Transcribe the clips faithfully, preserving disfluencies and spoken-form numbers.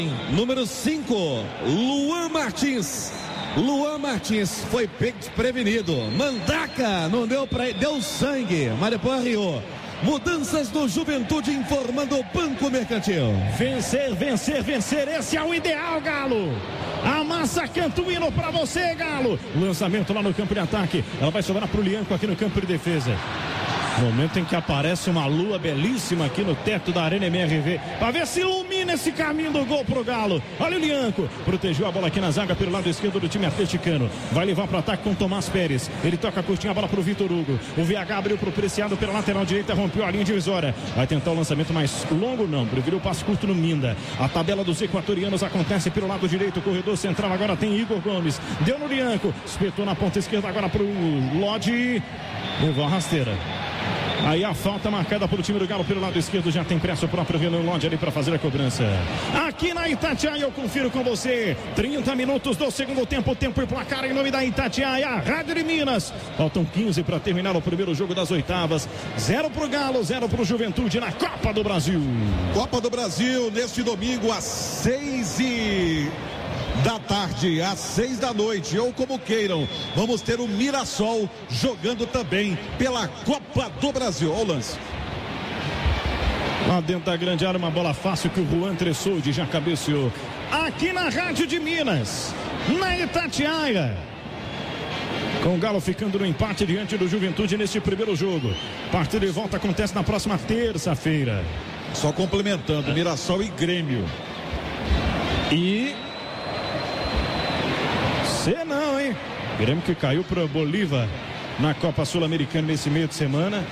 Número cinco, Luan Martins. Luan Martins foi pego desprevenido. Mandaca não deu pra ele, deu sangue, mas depois arriou. Mudanças do Juventude informando o Banco Mercantil. Vencer, vencer, vencer, esse é o ideal, Galo. Amassa, canta o hino pra você, Galo. Lançamento lá no campo de ataque. Ela vai sobrar pro Lianco aqui no campo de defesa. Momento em que aparece uma lua belíssima aqui no teto da Arena M R V, para ver se ilumina esse caminho do gol pro Galo. Olha o Lianco, protegeu a bola aqui na zaga pelo lado esquerdo do time atleticano. Vai levar para o ataque com Tomás Pérez. Ele toca curtinho a bola pro Vitor Hugo. O V H abriu pro Preciado pela lateral direita, rompeu a linha divisória. Vai tentar o lançamento mais longo, não. Preferiu o passe curto no Minda. A tabela dos equatorianos acontece pelo lado direito. O corredor central agora tem Igor Gomes. Deu no Lianco, espetou na ponta esquerda agora pro Lodi. Levou a rasteira. Aí a falta marcada para o time do Galo pelo lado esquerdo. Já tem pressa o próprio Renan Lodi ali para fazer a cobrança. Aqui na Itatiaia eu confiro com você. trinta minutos do segundo tempo. Tempo e placar em nome da Itatiaia, Rádio de Minas. Faltam quinze para terminar o primeiro jogo das oitavas. Zero para o Galo, zero para o Juventude na Copa do Brasil. Copa do Brasil neste domingo às seis e... da tarde, às seis da noite, ou como queiram, vamos ter o Mirassol jogando também pela Copa do Brasil. Olha o lance. Lá dentro da grande área, uma bola fácil que o Juan Tressoldi já cabeceou. Aqui na Rádio de Minas, na Itatiaia. Com o Galo ficando no empate diante do Juventude neste primeiro jogo. Partida de volta acontece na próxima terça-feira. Só complementando, Mirassol e Grêmio. E... Cê não, hein? Grêmio que caiu para Bolívar na Copa Sul-Americana nesse meio de semana.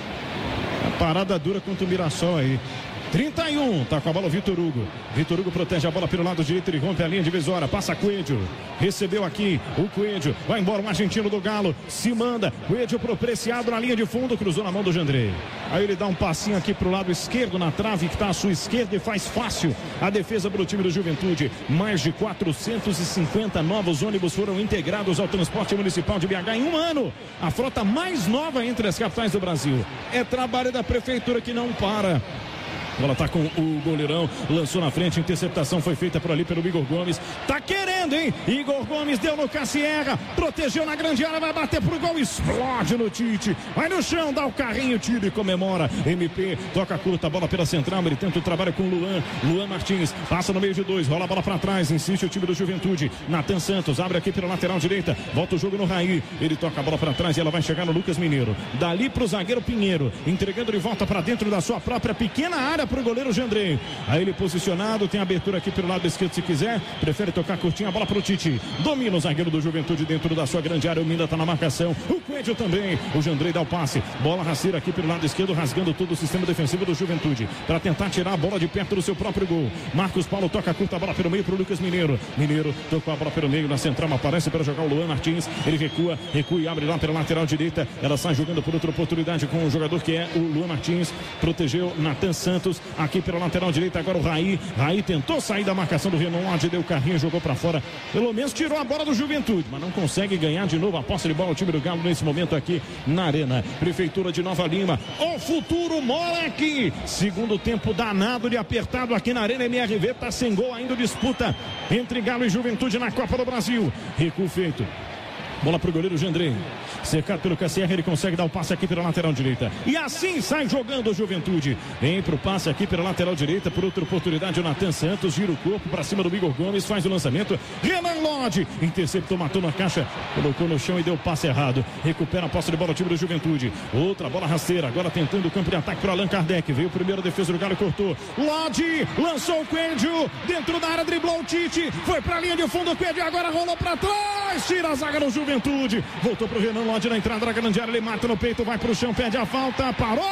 A parada dura contra o Mirassol aí. trinta e um, tá com a bola o Vitor Hugo. Vitor Hugo protege a bola pelo lado direito, ele rompe a linha divisória, passa Coelho. Recebeu aqui o Coelho, vai embora o argentino do Galo, se manda. Coelho pro Preciado na linha de fundo, cruzou na mão do Jandrei. Aí ele dá um passinho aqui pro lado esquerdo na trave, que tá à sua esquerda, e faz fácil a defesa pelo time do Juventude. Mais de quatrocentos e cinquenta novos ônibus foram integrados ao transporte municipal de B H em um ano. A frota mais nova entre as capitais do Brasil. É trabalho da prefeitura que não para. A bola tá com o goleirão, lançou na frente, interceptação foi feita por ali pelo Igor Gomes. Tá querendo, hein? Igor Gomes deu no Cassierra, protegeu na grande área, vai bater pro gol, explode no Tite. Vai no chão, dá o carrinho, tira e comemora. M P, toca curta, a bola pela central, ele tenta o trabalho com o Luan. Luan Martins, passa no meio de dois, rola a bola pra trás, insiste o time do Juventude. Natan Santos, abre aqui pela lateral direita, volta o jogo no Raí. Ele toca a bola pra trás e ela vai chegar no Lucas Mineiro. Dali pro zagueiro Pinheiro, entregando de volta pra dentro da sua própria pequena área pro goleiro Jandrei. Aí ele posicionado, tem abertura aqui pelo lado esquerdo se quiser, prefere tocar curtinho a bola pro Tite. Domina o zagueiro do Juventude dentro da sua grande área, o Minda tá na marcação, o Coelho também, o Jandrei dá o passe, bola rasteira aqui pelo lado esquerdo, rasgando todo o sistema defensivo do Juventude, para tentar tirar a bola de perto do seu próprio gol. Marcos Paulo toca curta a bola pelo meio pro Lucas Mineiro. Mineiro tocou a bola pelo meio, na central aparece para jogar o Luan Martins, ele recua, recua e abre lá pela lateral direita, ela sai jogando por outra oportunidade com o jogador que é o Luan Martins, protegeu Natan Santos, aqui pela lateral direita, agora o Raí. Raí tentou sair da marcação do Renan Lodge, deu carrinho, jogou pra fora. Pelo menos tirou a bola do Juventude, mas não consegue ganhar de novo a posse de bola o time do Galo nesse momento aqui na Arena. Prefeitura de Nova Lima. O futuro mora aqui. Segundo tempo danado de apertado aqui na Arena M R V. Tá sem gol ainda, disputa entre Galo e Juventude na Copa do Brasil. Recuo feito. Bola pro goleiro Jandrei. Cercado pelo K C R, ele consegue dar o passe aqui pela lateral direita. E assim sai jogando o Juventude. Vem pro passe aqui pela lateral direita. Por outra oportunidade, o Natan Santos gira o corpo para cima do Igor Gomes. Faz o lançamento. Renan Lodge interceptou, matou na caixa. Colocou no chão e deu o passe errado. Recupera a posse de bola o time do Juventude. Outra bola rasteira. Agora tentando o campo de ataque para Allan Kardec. Veio o primeiro defesa do Galo e cortou. Lodge lançou o Coelho. Dentro da área, driblou o Tite. Foi pra linha de fundo. O Coelho agora rolou para trás. Tira a zaga do Juventude. Voltou pro Renan Lodge na entrada da grande área, ele mata no peito, vai pro chão, pede a falta, parou!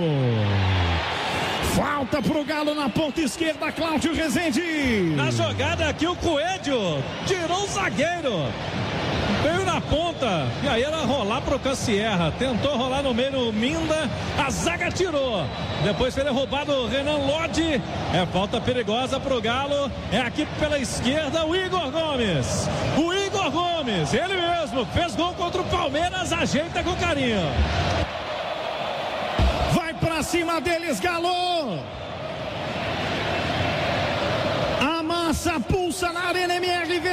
Falta pro Galo na ponta esquerda, Cláudio Rezende. Na jogada aqui o Coelho tirou o zagueiro, veio na ponta, e aí ela rolar pro Cassierra, tentou rolar no meio no Minda, a zaga tirou, depois foi derrubado o Renan Lodge, é falta perigosa pro Galo, é aqui pela esquerda o Igor Gomes, o Igor Gomes, ele mesmo, fez gol contra o Palmeiras, ajeita com carinho. Vai pra cima deles, Galo! Amassa Força pulsa na Arena M R V.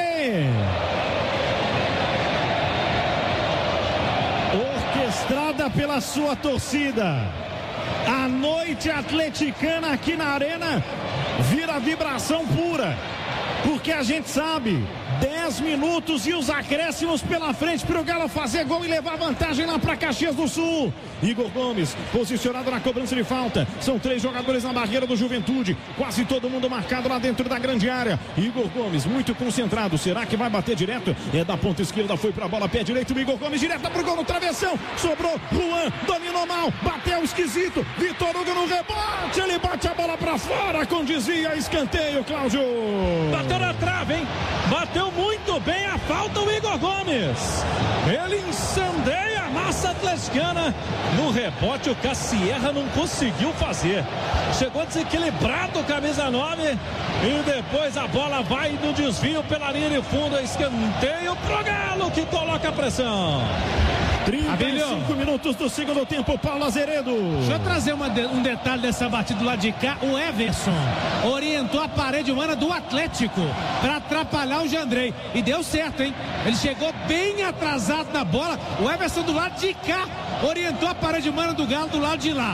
Orquestrada pela sua torcida. A noite atleticana aqui na Arena vira vibração pura. Porque a gente sabe, dez minutos e os acréscimos pela frente para o Galo fazer gol e levar vantagem lá para Caxias do Sul. Igor Gomes, posicionado na cobrança de falta. São três jogadores na barreira do Juventude. Quase todo mundo marcado lá dentro da grande área. Igor Gomes, muito concentrado. Será que vai bater direto? É da ponta esquerda, foi para a bola, pé direito. O Igor Gomes direto para o gol no travessão. Sobrou, Juan, dominou mal. Bateu esquisito. Vitor Hugo no rebote. Ele bate a bola para fora com desvio, escanteio, Cláudio. Bateu na trave, hein? Bateu muito bem a falta o Igor Gomes. Ele incendeia a massa atleticana. No rebote o Cassierra não conseguiu fazer. Chegou desequilibrado o camisa nove. E depois a bola vai no desvio pela linha de fundo. Escanteio pro Galo que coloca a pressão. trinta e cinco minutos do segundo tempo, Paulo Azeredo. Deixa eu trazer uma de, um detalhe dessa batida do lado de cá. O Everson orientou a parede humana do Atlético para atrapalhar o Jandrei. E deu certo, hein? Ele chegou bem atrasado na bola. O Everson do lado de cá orientou a parede humana do Galo do lado de lá.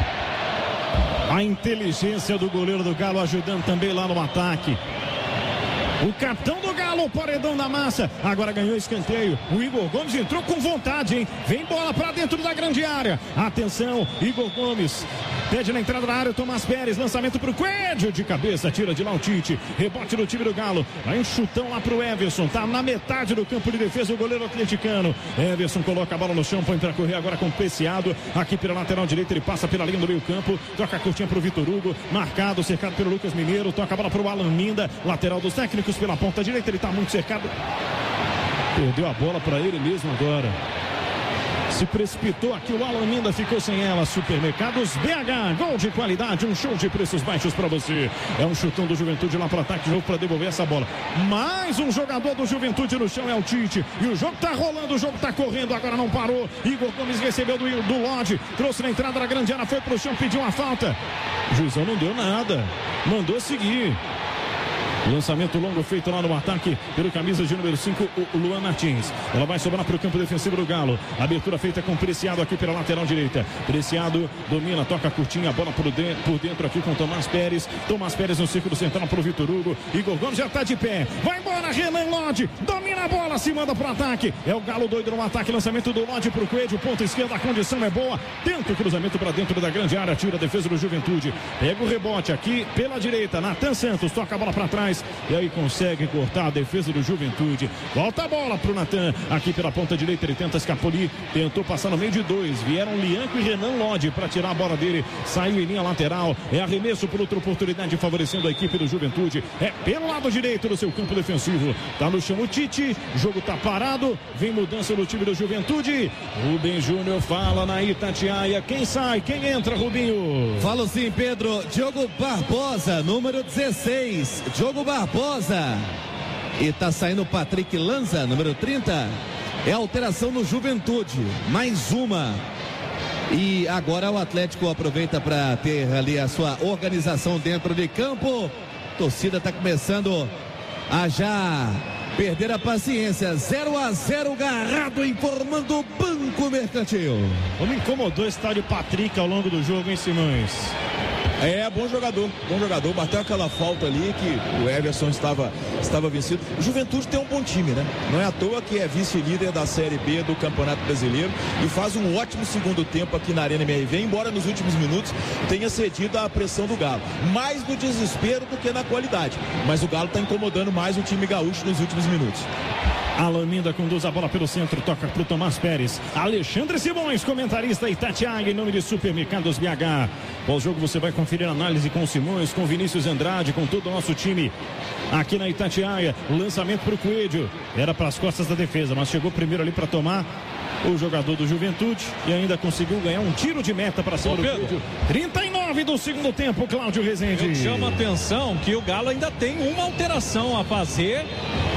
A inteligência do goleiro do Galo ajudando também lá no ataque. O capitão do Galo, paredão da massa. Agora ganhou escanteio. O Igor Gomes entrou com vontade, hein? Vem bola pra dentro da grande área. Atenção, Igor Gomes. Pede na entrada da área o Tomás Pérez. Lançamento pro Coelho. De cabeça, tira de lá o Tite. Rebote do time do Galo. Vai um chutão lá pro Everson. Tá na metade do campo de defesa o goleiro atleticano. Everson coloca a bola no chão. Põe pra correr agora com o Preciado. Aqui pela lateral direita. Ele passa pela linha do meio campo. Toca a curtinha pro Vitor Hugo. Marcado, cercado pelo Lucas Mineiro. Toca a bola pro Alan Minda. Lateral dos técnicos pela ponta direita. Ele tá muito cercado. Perdeu a bola pra ele mesmo agora. Se precipitou aqui, o Alan Minda ficou sem ela. Supermercados B H, gol de qualidade, um show de preços baixos para você. É um chutão do Juventude lá para ataque, jogo para devolver essa bola. Mais um jogador do Juventude no chão é o Tite. E o jogo tá rolando, o jogo tá correndo, agora não parou. Igor Gomes recebeu do, do Lodge, trouxe na entrada da grande área, foi pro chão, pediu uma falta. O juizão não deu nada, mandou seguir. Lançamento longo feito lá no ataque pelo camisa de número cinco, o Luan Martins. Ela vai sobrar para o campo defensivo do Galo. Abertura feita com Preciado aqui pela lateral direita. Preciado domina, toca curtinha, a bola por dentro, por dentro aqui com Tomás Pérez. Tomás Pérez no círculo central para o Vitor Hugo. Igor Gomes já está de pé. Vai embora, Renan Lodge. Domina a bola, se manda para o ataque. É o Galo doido no ataque. Lançamento do Lodge para o Coelho. Ponta esquerda, a condição é boa. Tenta o cruzamento para dentro da grande área. Tira a defesa do Juventude. Pega o rebote aqui pela direita. Natan Santos toca a bola para trás. E aí consegue cortar a defesa do Juventude. Volta a bola pro Natan. Aqui pela ponta direita ele tenta escapulir. Tentou passar no meio de dois. Vieram Lianco e Renan Lodge para tirar a bola dele. Saiu em linha lateral. É arremesso por outra oportunidade favorecendo a equipe do Juventude. É pelo lado direito do seu campo defensivo. Tá no chão o Tite. O jogo tá parado. Vem mudança no time do Juventude. Rubem Júnior fala na Itatiaia. Quem sai? Quem entra, Rubinho? Falo sim, Pedro. Diogo Barbosa, número dezesseis. Diogo Barbosa. E tá saindo o Patrick Lanza, número trinta. É alteração no Juventude. Mais uma. E agora o Atlético aproveita para ter ali a sua organização dentro de campo. A torcida tá começando a já perder a paciência. zero a zero, Garrado informando o Banco Mercantil. Como incomodou esse tal de Patrick ao longo do jogo, hein, Simões? É, bom jogador, bom jogador, bateu aquela falta ali que o Everson estava, estava vencido. O Juventude tem um bom time, né? Não é à toa que é vice-líder da Série B do Campeonato Brasileiro e faz um ótimo segundo tempo aqui na Arena M R V, embora nos últimos minutos tenha cedido à pressão do Galo. Mais no desespero do que na qualidade, mas o Galo está incomodando mais o time gaúcho nos últimos minutos. Alan Minda conduz a bola pelo centro, toca para o Tomás Pérez. Alexandre Simões, comentarista Itatiaia, em nome de Supermercados B H. Pós-jogo você vai conferir a análise com o Simões, com Vinícius Andrade, com todo o nosso time aqui na Itatiaia. Lançamento para o Coelho. Era para as costas da defesa, mas chegou primeiro ali para tomar o jogador do Juventude e ainda conseguiu ganhar um tiro de meta para cima do Coelho. trinta e nove do segundo tempo, Cláudio Rezende. Chama a atenção que o Galo ainda tem uma alteração a fazer.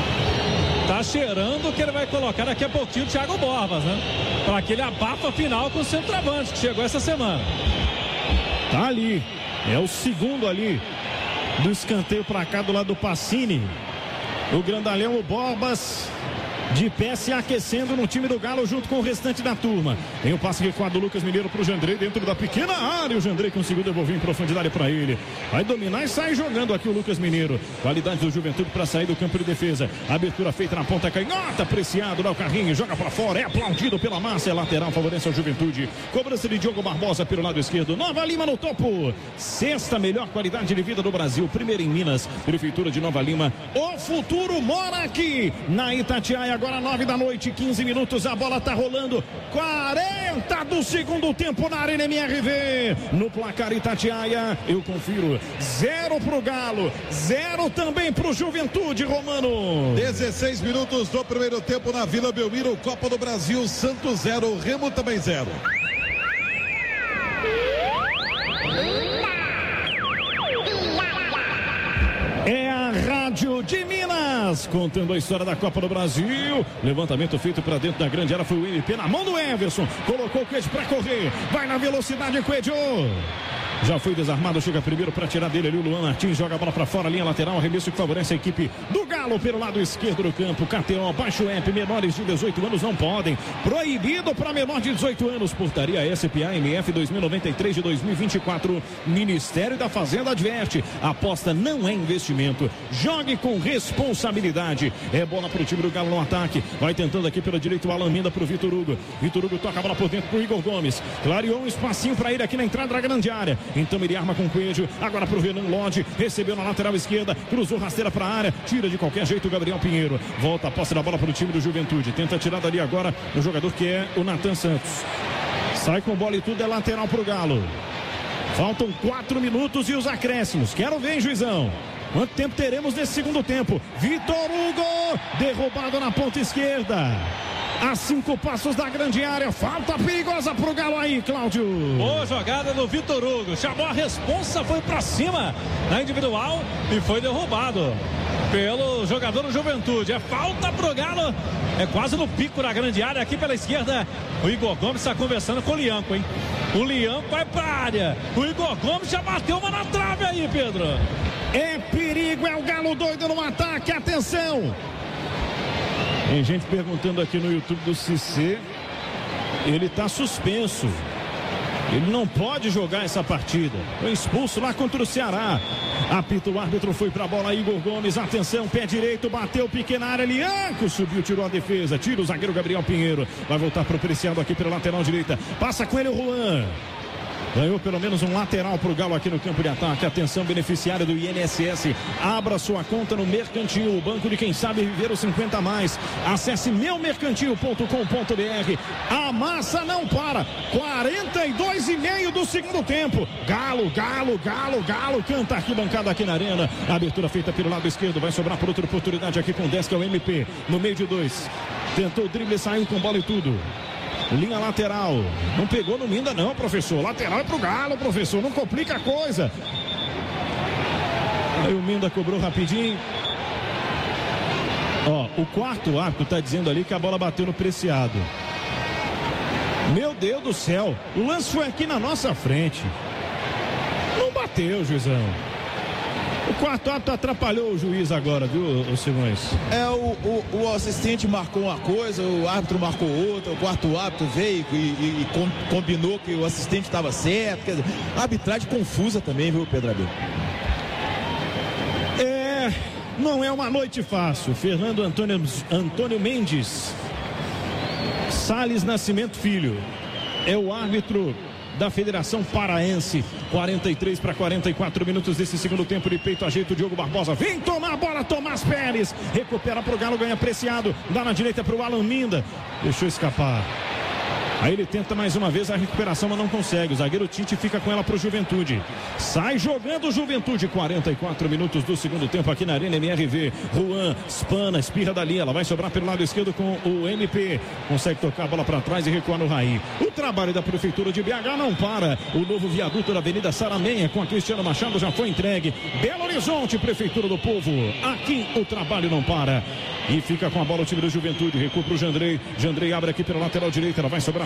Tá cheirando que ele vai colocar daqui a pouquinho o Thiago Borbas, né? Para aquele abafa final com o centroavante que chegou essa semana. Tá ali, é o segundo ali do escanteio para cá do lado do Pacini. O grandalhão, o Borbas, de pé se aquecendo no time do Galo junto com o restante da turma. Tem o passe recuado do Lucas Mineiro pro Jandrei dentro da pequena área. O Jandrei conseguiu devolver em profundidade para ele. Vai dominar e sai jogando aqui o Lucas Mineiro. Qualidade do Juventude para sair do campo de defesa. Abertura feita na ponta canhota. Apreciado lá o carrinho. Joga para fora. É aplaudido pela massa. É lateral. Favorece a Juventude. Cobrança de Diogo Barbosa pelo lado esquerdo. Nova Lima no topo. Sexta melhor qualidade de vida do Brasil. Primeiro em Minas. Prefeitura de Nova Lima. O futuro mora aqui na Itatiaia. Agora nove da noite, quinze minutos, a bola tá rolando, quarenta do segundo tempo na Arena M R V, no placar Itatiaia, eu confiro, zero pro Galo, zero também pro Juventude, Romano. dezesseis minutos do primeiro tempo na Vila Belmiro, Copa do Brasil, Santos zero, Remo também zero. É a Rádio de Minas, contando a história da Copa do Brasil. Levantamento feito para dentro da grande área, foi o M P na mão do Everson. Colocou o Coelho para correr, vai na velocidade, Coelho. Já foi desarmado, chega primeiro para tirar dele ali o Luan Martins, joga a bola para fora, linha lateral, arremesso que favorece a equipe do Galo pelo lado esquerdo do campo. K T O, baixo o app, menores de dezoito anos não podem, proibido para menor de dezoito anos, portaria S P A M F dois mil e noventa e três de dois mil e vinte e quatro, Ministério da Fazenda adverte, aposta não é investimento, jogue com responsabilidade. É bola para o time do Galo no ataque, vai tentando aqui pela direita o Alan Minda para o Vitor Hugo, Vitor Hugo toca a bola por dentro para o Igor Gomes, clareou um espacinho para ele aqui na entrada da grande área. Então ele arma com o Coelho, agora para o Renan Lodge, recebeu na lateral esquerda, cruzou rasteira para a área, tira de qualquer jeito o Gabriel Pinheiro, volta a posse da bola para o time do Juventude, tenta a tirada ali agora o jogador que é o Nathan Santos, sai com bola e tudo, é lateral para o Galo. Faltam quatro minutos e os acréscimos, quero ver, hein, juizão? Quanto tempo teremos nesse segundo tempo? Vitor Hugo, derrubado na ponta esquerda. A cinco passos da grande área, falta perigosa pro Galo aí, Cláudio. Boa jogada do Vitor Hugo, chamou a responsa, foi pra cima na individual e foi derrubado pelo jogador do Juventude. É falta pro Galo, é quase no pico da grande área, aqui pela esquerda. O Igor Gomes está conversando com o Lianco, hein? O Lianco vai pra área, o Igor Gomes já bateu uma na trave aí, Pedro. É perigo, é o Galo doido no ataque, atenção. Tem gente perguntando aqui no YouTube do Cissé, ele está suspenso, ele não pode jogar essa partida, foi expulso lá contra o Ceará. Apita o árbitro, foi para a bola, Igor Gomes, atenção, pé direito, bateu, pequena área, Lianco subiu, tirou a defesa, tira o zagueiro Gabriel Pinheiro, vai voltar para o Preciado aqui pela lateral direita, passa com ele o Juan. Ganhou pelo menos um lateral para o Galo aqui no campo de ataque. Atenção, beneficiário do I N S S. Abra sua conta no Mercantil, o banco de quem sabe viver os cinquenta a mais. Acesse meu mercantil ponto com ponto b r. A massa não para. quarenta e dois e meio do segundo tempo. Galo, Galo, Galo, Galo. Canta arquibancada aqui na arena. Abertura feita pelo lado esquerdo. Vai sobrar por outra oportunidade aqui com o dez, que é o M P. No meio de dois. Tentou o drible, saiu com bola e tudo. Linha lateral, não pegou no Minda não, professor, lateral é pro Galo, professor, não complica a coisa. Aí o Minda cobrou rapidinho. Ó, o quarto árbitro tá dizendo ali que a bola bateu no Preciado. Meu Deus do céu, o lance foi aqui na nossa frente. Não bateu, juizão. O quarto árbitro atrapalhou o juiz agora, viu, o Simões? É, o, o, o assistente marcou uma coisa, o árbitro marcou outra, o quarto árbitro veio e, e, e com, combinou que o assistente estava certo. Quer dizer, arbitragem confusa também, viu, Pedro Abel? É, não é uma noite fácil. Fernando Antônio, Antônio Mendes Salles Nascimento Filho é o árbitro da Federação Paraense. Quarenta e três para quarenta e quatro minutos desse segundo tempo, de peito ajeita o Diogo Barbosa, vem tomar a bola, Tomás Pérez, recupera pro Galo, ganha Preciado, dá na direita pro Alan Minda, deixou escapar. Aí ele tenta mais uma vez a recuperação, mas não consegue. O zagueiro Tite fica com ela pro Juventude. Sai jogando o Juventude. quarenta e quatro minutos do segundo tempo aqui na Arena M R V. Juan, espana, espirra dali. Ela vai sobrar pelo lado esquerdo com o M P. Consegue tocar a bola para trás e recuar no Raí. O trabalho da Prefeitura de B H não para. O novo viaduto da Avenida Saramenha com a Cristiano Machado já foi entregue. Belo Horizonte, Prefeitura do Povo. Aqui o trabalho não para. E fica com a bola o time do Juventude. Recua pro Jandrei. Jandrei abre aqui pela lateral direita. Ela vai sobrar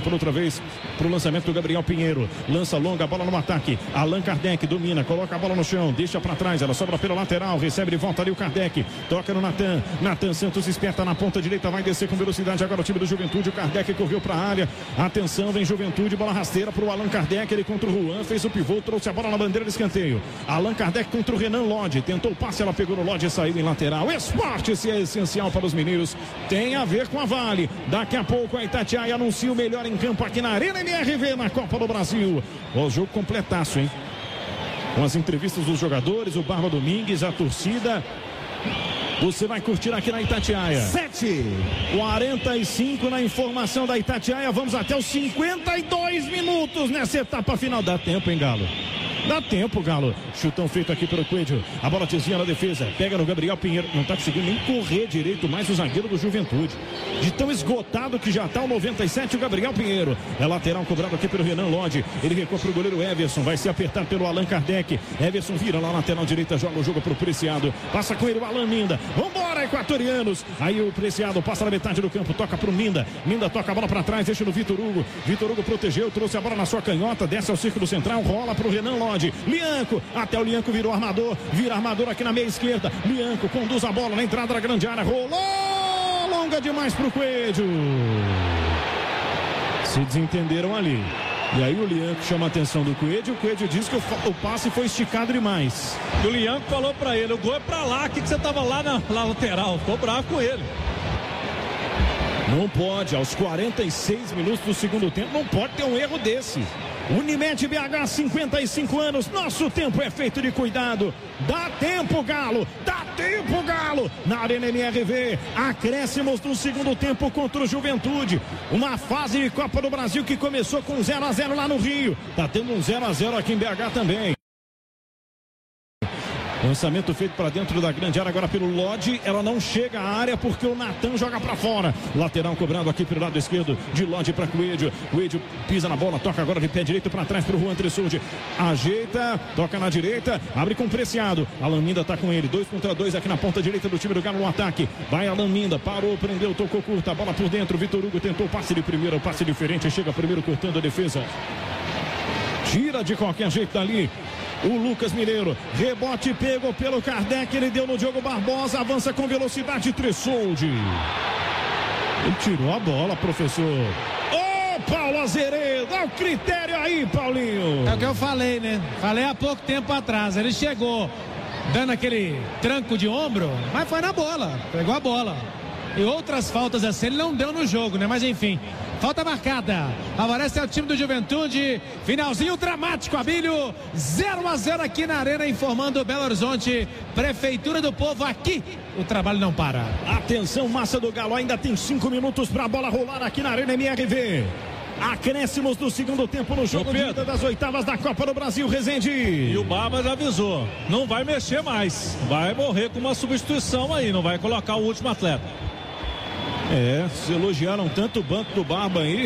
por outra vez para o lançamento do Gabriel Pinheiro. Lança longa, bola no ataque. Allan Kardec domina, coloca a bola no chão, deixa para trás, ela sobra pela lateral, recebe de volta ali o Kardec. Toca no Natan. Natan Santos esperta na ponta direita, vai descer com velocidade agora o time do Juventude. O Kardec correu para a área. Atenção, vem Juventude, bola rasteira para o Allan Kardec. Ele contra o Juan, fez o pivô, trouxe a bola na bandeira de escanteio. Allan Kardec contra o Renan Lodge. Tentou o passe, ela pegou no Lodge e saiu em lateral. Esporte, se é essencial para os mineiros, tem a ver com a Vale. Daqui a pouco a Itatiaia anuncia o melhor em campo aqui na Arena M R V na Copa do Brasil. O jogo completaço, hein? Com as entrevistas dos jogadores, o Barba Domingues, a torcida. Você vai curtir aqui na Itatiaia. sete quarenta e cinco na informação da Itatiaia. Vamos até os cinquenta e dois minutos nessa etapa final. Dá tempo, hein, Galo? Dá tempo, Galo. Chutão feito aqui pelo Coelho. A bola desvia na defesa. Pega no Gabriel Pinheiro. Não tá conseguindo nem correr direito mais o zagueiro do Juventude. De tão esgotado que já tá o noventa e sete, o Gabriel Pinheiro. É lateral cobrado aqui pelo Renan Lodge. Ele recua pro goleiro Everson. Vai se apertar pelo Allan Kardec. Everson vira lá na lateral direita. Joga o jogo pro Preciado. Passa com ele o Alan Minda. Vambora, equatorianos. Aí o Preciado passa na metade do campo. Toca pro Minda. Minda toca a bola pra trás. Deixa no Vitor Hugo. Vitor Hugo protegeu. Trouxe a bola na sua canhota. Desce ao círculo central. Rola pro Renan Lodge. Lianco, até o Lianco virou armador, vira armador aqui na meia esquerda. Lianco conduz a bola na entrada da grande área, rolou longa demais pro Coelho. Se desentenderam ali. E aí o Lianco chama a atenção do Coelho. O Coelho diz que o, o passe foi esticado demais. E o Lianco falou pra ele: o gol é pra lá, que, que você tava lá na, na lateral. Ficou bravo com ele. Não pode, aos quarenta e seis minutos do segundo tempo, não pode ter um erro desse. Unimed B H, cinquenta e cinco anos, nosso tempo é feito de cuidado. Dá tempo, Galo, dá tempo, Galo. Na Arena M R V, acréscimos do segundo tempo contra o Juventude. Uma fase de Copa do Brasil que começou com zero a zero lá no Rio. Tá tendo um zero a zero aqui em B H também. Lançamento feito para dentro da grande área agora pelo Lodge. Ela não chega à área porque o Natan joga para fora. Lateral cobrado aqui pelo lado esquerdo de Lodge para Coelho. Coelho pisa na bola, toca agora de pé direito para trás para o Juan Tressoldi. Ajeita, toca na direita, abre com Preciado. Alan Minda tá com ele, dois contra dois aqui na ponta direita do time do Galo no ataque. Vai Alan Minda, parou, prendeu, tocou curta, a bola por dentro. Vitor Hugo tentou passe de primeira, passe diferente, chega primeiro cortando a defesa. Tira de qualquer jeito dali o Lucas Mineiro, rebote pego pelo Kardec, ele deu no Diogo Barbosa, avança com velocidade, Tressoldi. Ele tirou a bola, professor. Ô, Paulo Azeredo, dá o critério aí, Paulinho. É o que eu falei, né? Falei há pouco tempo atrás, ele chegou dando aquele tranco de ombro, mas foi na bola, pegou a bola. E outras faltas assim ele não deu no jogo, né? Mas enfim, falta marcada. Favorece ao time do Juventude. Finalzinho dramático, Abílio. zero a zero aqui na Arena, informando Belo Horizonte. Prefeitura do Povo, aqui o trabalho não para. Atenção, massa do Galo. Ainda tem cinco minutos para a bola rolar aqui na Arena M R V. Acréscimos do segundo tempo no jogo de ida das oitavas da Copa do Brasil, Rezende. E o Barba já avisou. Não vai mexer mais. Vai morrer com uma substituição aí. Não vai colocar o último atleta. É, se elogiaram tanto o banco do Barba aí.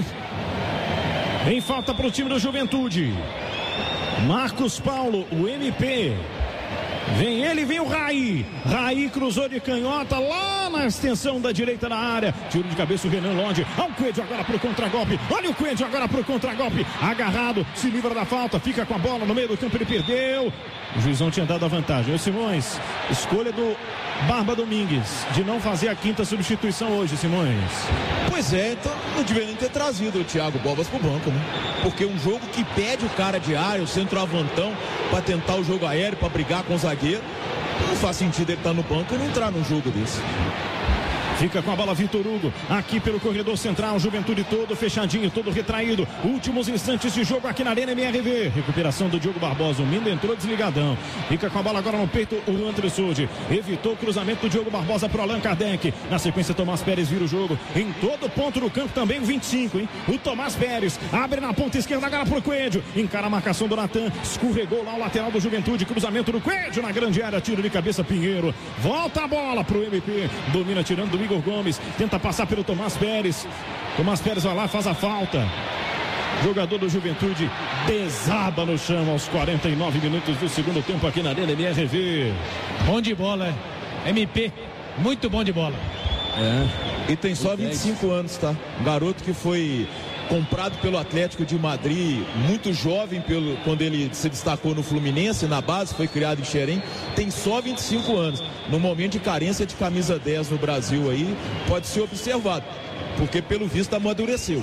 Em falta para o time do Juventude. Marcos Paulo, o M P. Vem ele, vem o Raí. Raí cruzou de canhota lá na extensão da direita da área. Tiro de cabeça o Renan Lodge. Olha o Coelho agora pro contragolpe. Olha o Coelho agora pro contragolpe. Agarrado, se livra da falta. Fica com a bola no meio do campo, ele perdeu. O juizão tinha dado a vantagem. O Simões, escolha do Barba Domingues de não fazer a quinta substituição hoje, Simões. Pois é, então não deveria nem ter trazido o Thiago Bobas pro banco, né? Porque um jogo que pede o cara de área, o centroavantão, para tentar o jogo aéreo, para brigar com o zagueiro, não faz sentido ele estar no banco e não entrar num jogo desse. Fica com a bola Vitor Hugo, aqui pelo corredor central, Juventude todo fechadinho, todo retraído. Últimos instantes de jogo aqui na Arena M R V. Recuperação do Diogo Barbosa, o Minda entrou desligadão. Fica com a bola agora no peito o Juan Tressoldi. Evitou o cruzamento do Diogo Barbosa para o Allan Kardec. Na sequência, Tomás Pérez vira o jogo. Em todo ponto do campo também o vinte e cinco, hein? O Tomás Pérez abre na ponta esquerda agora pro Coelho. Encara a marcação do Natan, escorregou lá o lateral do Juventude. Cruzamento do Coelho na grande área, tiro de cabeça Pinheiro. Volta a bola pro M P, domina tirando do Igor Gomes, tenta passar pelo Tomás Pérez. Tomás Pérez vai lá, faz a falta. Jogador do Juventude desaba no chão aos quarenta e nove minutos do segundo tempo aqui na Arena M R V. Bom de bola, M P, muito bom de bola. É, e tem só vinte e cinco anos, tá? Um garoto que foi comprado pelo Atlético de Madrid, muito jovem pelo, quando ele se destacou no Fluminense, na base, foi criado em Xerém, tem só vinte e cinco anos. No momento de carência de camisa dez no Brasil aí, pode ser observado, porque pelo visto amadureceu.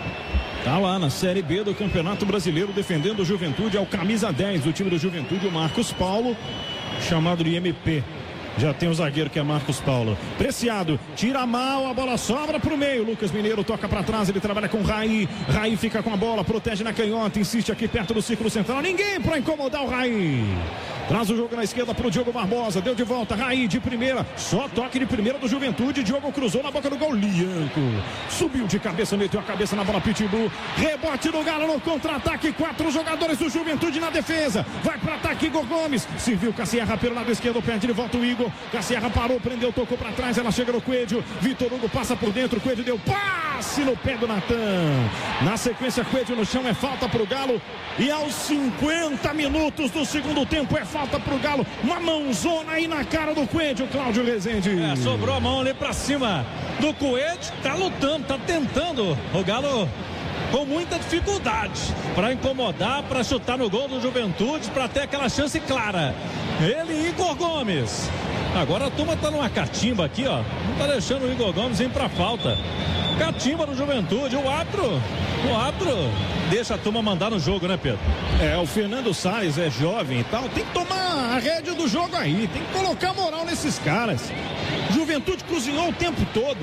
Tá lá na Série B do Campeonato Brasileiro, defendendo o Juventude, é o camisa dez do time do Juventude, o Marcos Paulo, chamado de M P. Já tem o zagueiro que é Marcos Paulo. Preciado, tira mal, a bola sobra pro meio. Lucas Mineiro toca pra trás, ele trabalha com Raí. Raí fica com a bola, protege na canhota, insiste aqui perto do círculo central. Ninguém pra incomodar o Raí. Traz o jogo na esquerda pro Diogo Barbosa, deu de volta, Raí de primeira, só toque de primeira do Juventude. Diogo cruzou na boca do gol, Lianco subiu de cabeça, meteu a cabeça na bola, Pitbull. Rebote do Galo no contra-ataque, quatro jogadores do Juventude na defesa. Vai para ataque, Igor Gomes, serviu Cassierra pelo lado esquerdo, perde de volta o Igor. Cassierra parou, prendeu, tocou para trás, ela chega no Coelho. Vitor Hugo passa por dentro, Coelho deu passe no pé do Natan. Na sequência, Coelho no chão, é falta pro Galo. E aos cinquenta minutos do segundo tempo é falta pro Galo. Uma mãozona aí na cara do Coelho, Cláudio Rezende. É, sobrou a mão ali pra cima do Coelho. Tá lutando, tá tentando. O Galo com muita dificuldade para incomodar, para chutar no gol do Juventude, para ter aquela chance clara. Ele e Igor Gomes. Agora a turma tá numa catimba aqui, ó. Não tá deixando o Igor Gomes ir pra falta. Catimba do Juventude. O árbitro, o árbitro deixa a turma mandar no jogo, né, Pedro? É, o Fernando Salles é jovem e tal. Tem que tomar a rédea do jogo aí. Tem que colocar moral nesses caras. Juventude cozinhou o tempo todo.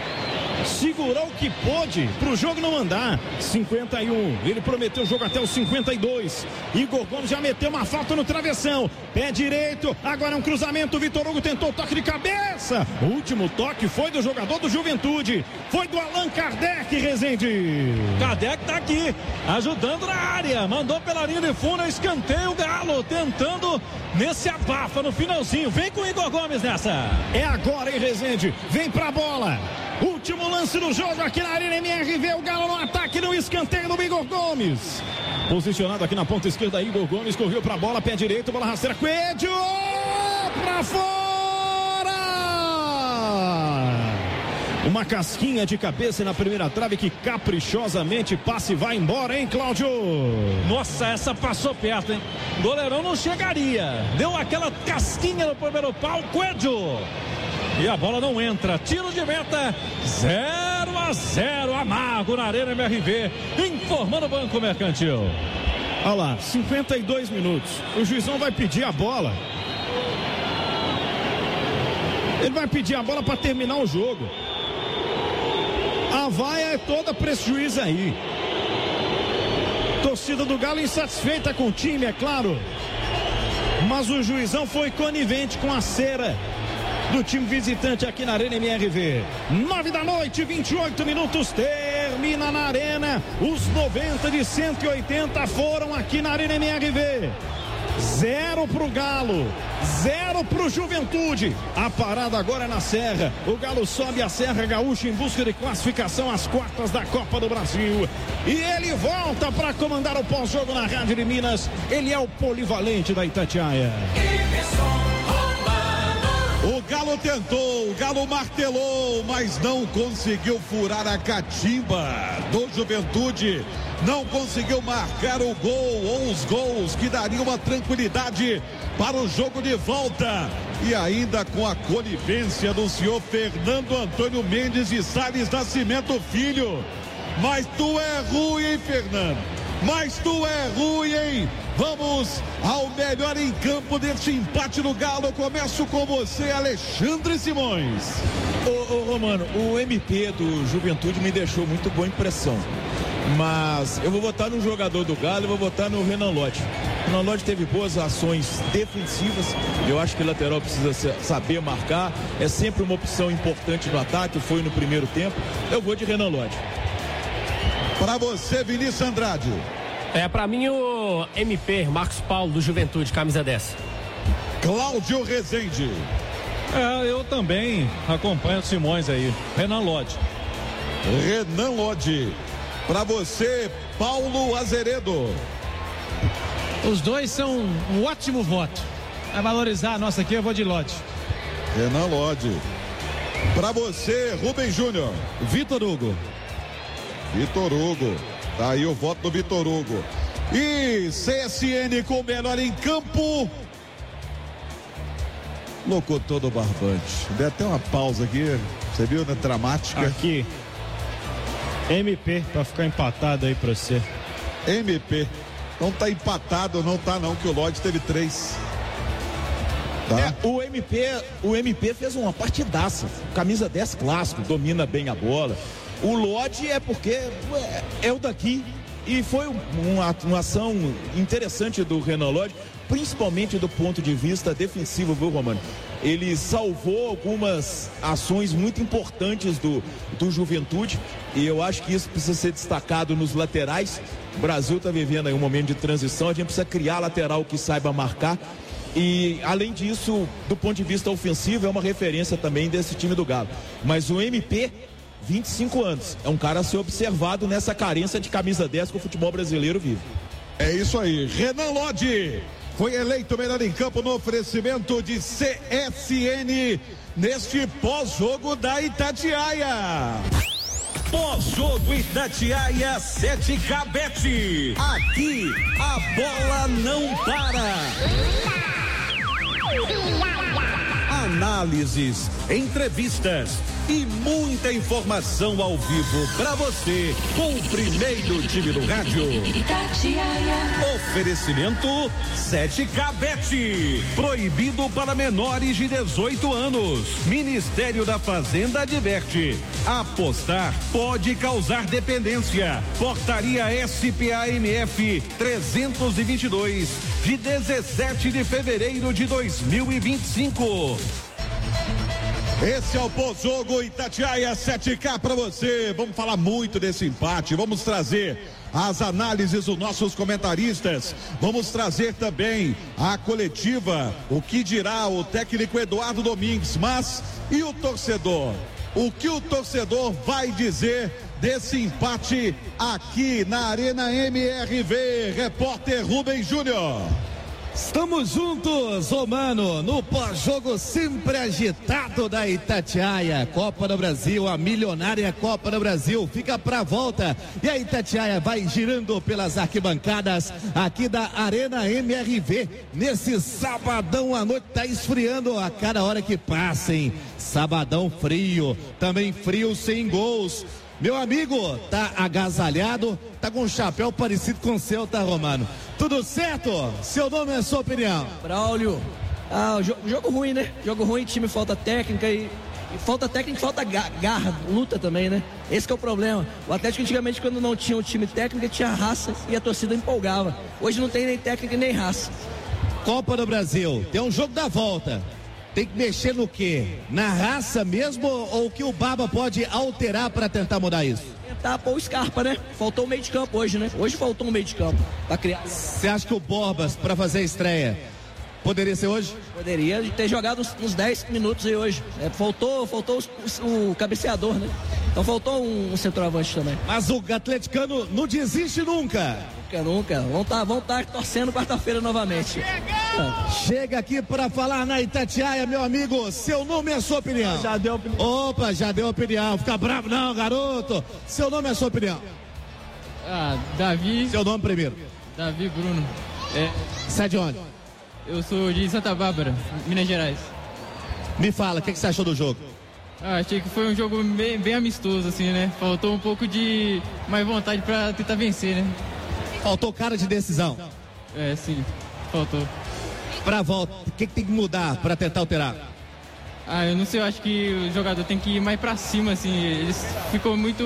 Segurou o que pôde pro jogo não andar. cinquenta e um, ele prometeu o jogo até os cinquenta e dois. Igor Gomes já meteu uma falta no travessão, pé direito, agora é um cruzamento. Vitor Hugo tentou o toque de cabeça. O último toque foi do jogador do Juventude, foi do Allan Kardec, Rezende. Kardec tá aqui, ajudando na área, mandou pela linha de fundo, escanteio. O Galo tentando nesse abafa no finalzinho. Vem com o Igor Gomes nessa. É agora, hein, Rezende? Vem pra bola. Último lance do jogo aqui na Arena M R V. O Galo no ataque, no escanteio do Igor Gomes. Posicionado aqui na ponta esquerda, Igor Gomes correu pra bola, pé direito, bola rasteira, Coelho pra fora. Uma casquinha de cabeça na primeira trave que caprichosamente passa e vai embora, hein, Cláudio? Nossa, essa passou perto, hein? Goleirão não chegaria. Deu aquela casquinha no primeiro pau, Coelho. E a bola não entra. Tiro de meta. zero a zero. Amargo na Arena M R V. Informando o Banco Mercantil. Olha lá, cinquenta e dois minutos. O juizão vai pedir a bola. Ele vai pedir a bola para terminar o jogo. A vaia é toda para esse juiz aí. Torcida do Galo insatisfeita com o time, é claro. Mas o juizão foi conivente com a cera do time visitante aqui na Arena M R V. nove da noite, vinte e oito minutos, termina na Arena. Os noventa de cento e oitenta foram aqui na Arena M R V. Zero pro Galo, zero pro Juventude. A parada agora é na Serra. O Galo sobe a Serra Gaúcha em busca de classificação às quartas da Copa do Brasil. E ele volta para comandar o pós-jogo na Rádio de Minas. Ele é o polivalente da Itatiaia. O Galo tentou, o Galo martelou, mas não conseguiu furar a catimba do Juventude. Não conseguiu marcar o gol ou os gols que dariam uma tranquilidade para o jogo de volta. E ainda com a conivência do senhor Fernando Antônio Mendes e Salles Nascimento Filho. Mas tu é ruim, hein, Fernando? Mas tu é ruim, hein? Vamos ao melhor em campo deste empate no Galo. Eu começo com você, Alexandre Simões. Ô, ô Romano, o M P do Juventude me deixou muito boa impressão. Mas eu vou votar no jogador do Galo, eu vou votar no Renan Lodge. O Renan Lodge teve boas ações defensivas. Eu acho que o lateral precisa saber marcar. É sempre uma opção importante no ataque. Foi no primeiro tempo. Eu vou de Renan Lodge. Para você, Vinícius Andrade. É, pra mim o M P, Marcos Paulo do Juventude, camisa dez. Cláudio Rezende. É, eu também acompanho o Simões aí. Renan Lodge. Renan Lodge. Para você, Paulo Azeredo. Os dois são um ótimo voto. Vai valorizar a nossa aqui, eu vou de Lodge. Renan Lodge. Para você, Rubem Júnior. Vitor Hugo. Vitor Hugo. Tá aí o voto do Vitor Hugo. E C S N com o melhor em campo. Locutor do Barbante. Deu até uma pausa aqui. Você viu, né? Dramática. Aqui. M P, pra ficar empatado aí pra você. M P. Não tá empatado, não tá não, que o Lodge teve três. Tá? É, o M P, o M P fez uma partidaça. Camisa dez clássico, domina bem a bola. O Lodge é porque é, é o daqui. E foi uma, uma ação interessante do Renan Lodge, principalmente do ponto de vista defensivo, viu, Romano? Ele salvou algumas ações muito importantes do, do Juventude, e eu acho que isso precisa ser destacado nos laterais. O Brasil está vivendo aí um momento de transição, a gente precisa criar lateral que saiba marcar. E, além disso, do ponto de vista ofensivo, é uma referência também desse time do Galo. Mas o M P, vinte e cinco anos, é um cara a ser observado nessa carência de camisa dez que o futebol brasileiro vive. É isso aí, Renan Lodge foi eleito melhor em campo no oferecimento de C S N neste pós-jogo da Itatiaia. Pós-jogo Itatiaia sete K Bet. Aqui a bola não para. Análises, entrevistas e muita informação ao vivo para você com o primeiro time do rádio. Oferecimento sete K Bet. Proibido para menores de dezoito anos. Ministério da Fazenda adverte. Apostar pode causar dependência. Portaria S P A M F trezentos e vinte e dois de dezessete de fevereiro de dois mil e vinte e cinco. Esse é o pós-jogo Itatiaia sete K para você. Vamos falar muito desse empate. Vamos trazer as análises dos nossos comentaristas. Vamos trazer também a coletiva. O que dirá o técnico Eduardo Domingues. Mas e o torcedor? O que o torcedor vai dizer desse empate aqui na Arena M R V? Repórter Rubem Júnior. Estamos juntos, Romano, no pós-jogo sempre agitado da Itatiaia. Copa do Brasil, a milionária Copa do Brasil, fica pra volta. E a Itatiaia vai girando pelas arquibancadas aqui da Arena M R V. Nesse sabadão à noite, tá esfriando a cada hora que passa, hein? Sabadão frio, também frio sem gols. Meu amigo, tá agasalhado, tá com um chapéu parecido com o seu, tá, Romano? Tudo certo? Seu nome é sua opinião? Braulio. Ah, jogo, jogo ruim, né? Jogo ruim, time falta técnica e, e falta técnica e falta garra, luta também, né? Esse que é o problema. O Atlético antigamente, quando não tinha um time técnico, tinha raça e a torcida empolgava. Hoje não tem nem técnica nem raça. Copa do Brasil, tem um jogo da volta. Tem que mexer no quê? Na raça mesmo ou o que o Baba pode alterar para tentar mudar isso? Tentar pôr o Scarpa, né? Faltou um meio de campo hoje, né? Hoje faltou um meio de campo para criar. Você acha que o Borbas, para fazer a estreia, poderia ser hoje? Poderia ter jogado uns, uns dez minutos aí hoje. É, faltou faltou os, os, o cabeceador, né? Então faltou um, um centroavante também. Mas o atleticano não desiste nunca. Nunca, nunca. Vão estar tá, vão tá torcendo quarta-feira novamente. Chega! Chega aqui para falar na Itatiaia, meu amigo. Seu nome é a sua opinião? Já deu opinião. Opa, já deu opinião. Fica bravo não, garoto. Seu nome é a sua opinião? Ah, Davi. Seu nome primeiro? Davi Bruno. É. Sai de onde? Eu sou de Santa Bárbara, Minas Gerais. Me fala, o que, que você achou do jogo? Ah, achei que foi um jogo bem, bem amistoso, assim, né? Faltou um pouco de mais vontade para tentar vencer, né? Faltou cara de decisão. É, sim, faltou. Pra volta, o que, que tem que mudar para tentar alterar? Ah, eu não sei, eu acho que o jogador tem que ir mais pra cima, assim. Ele ficou muito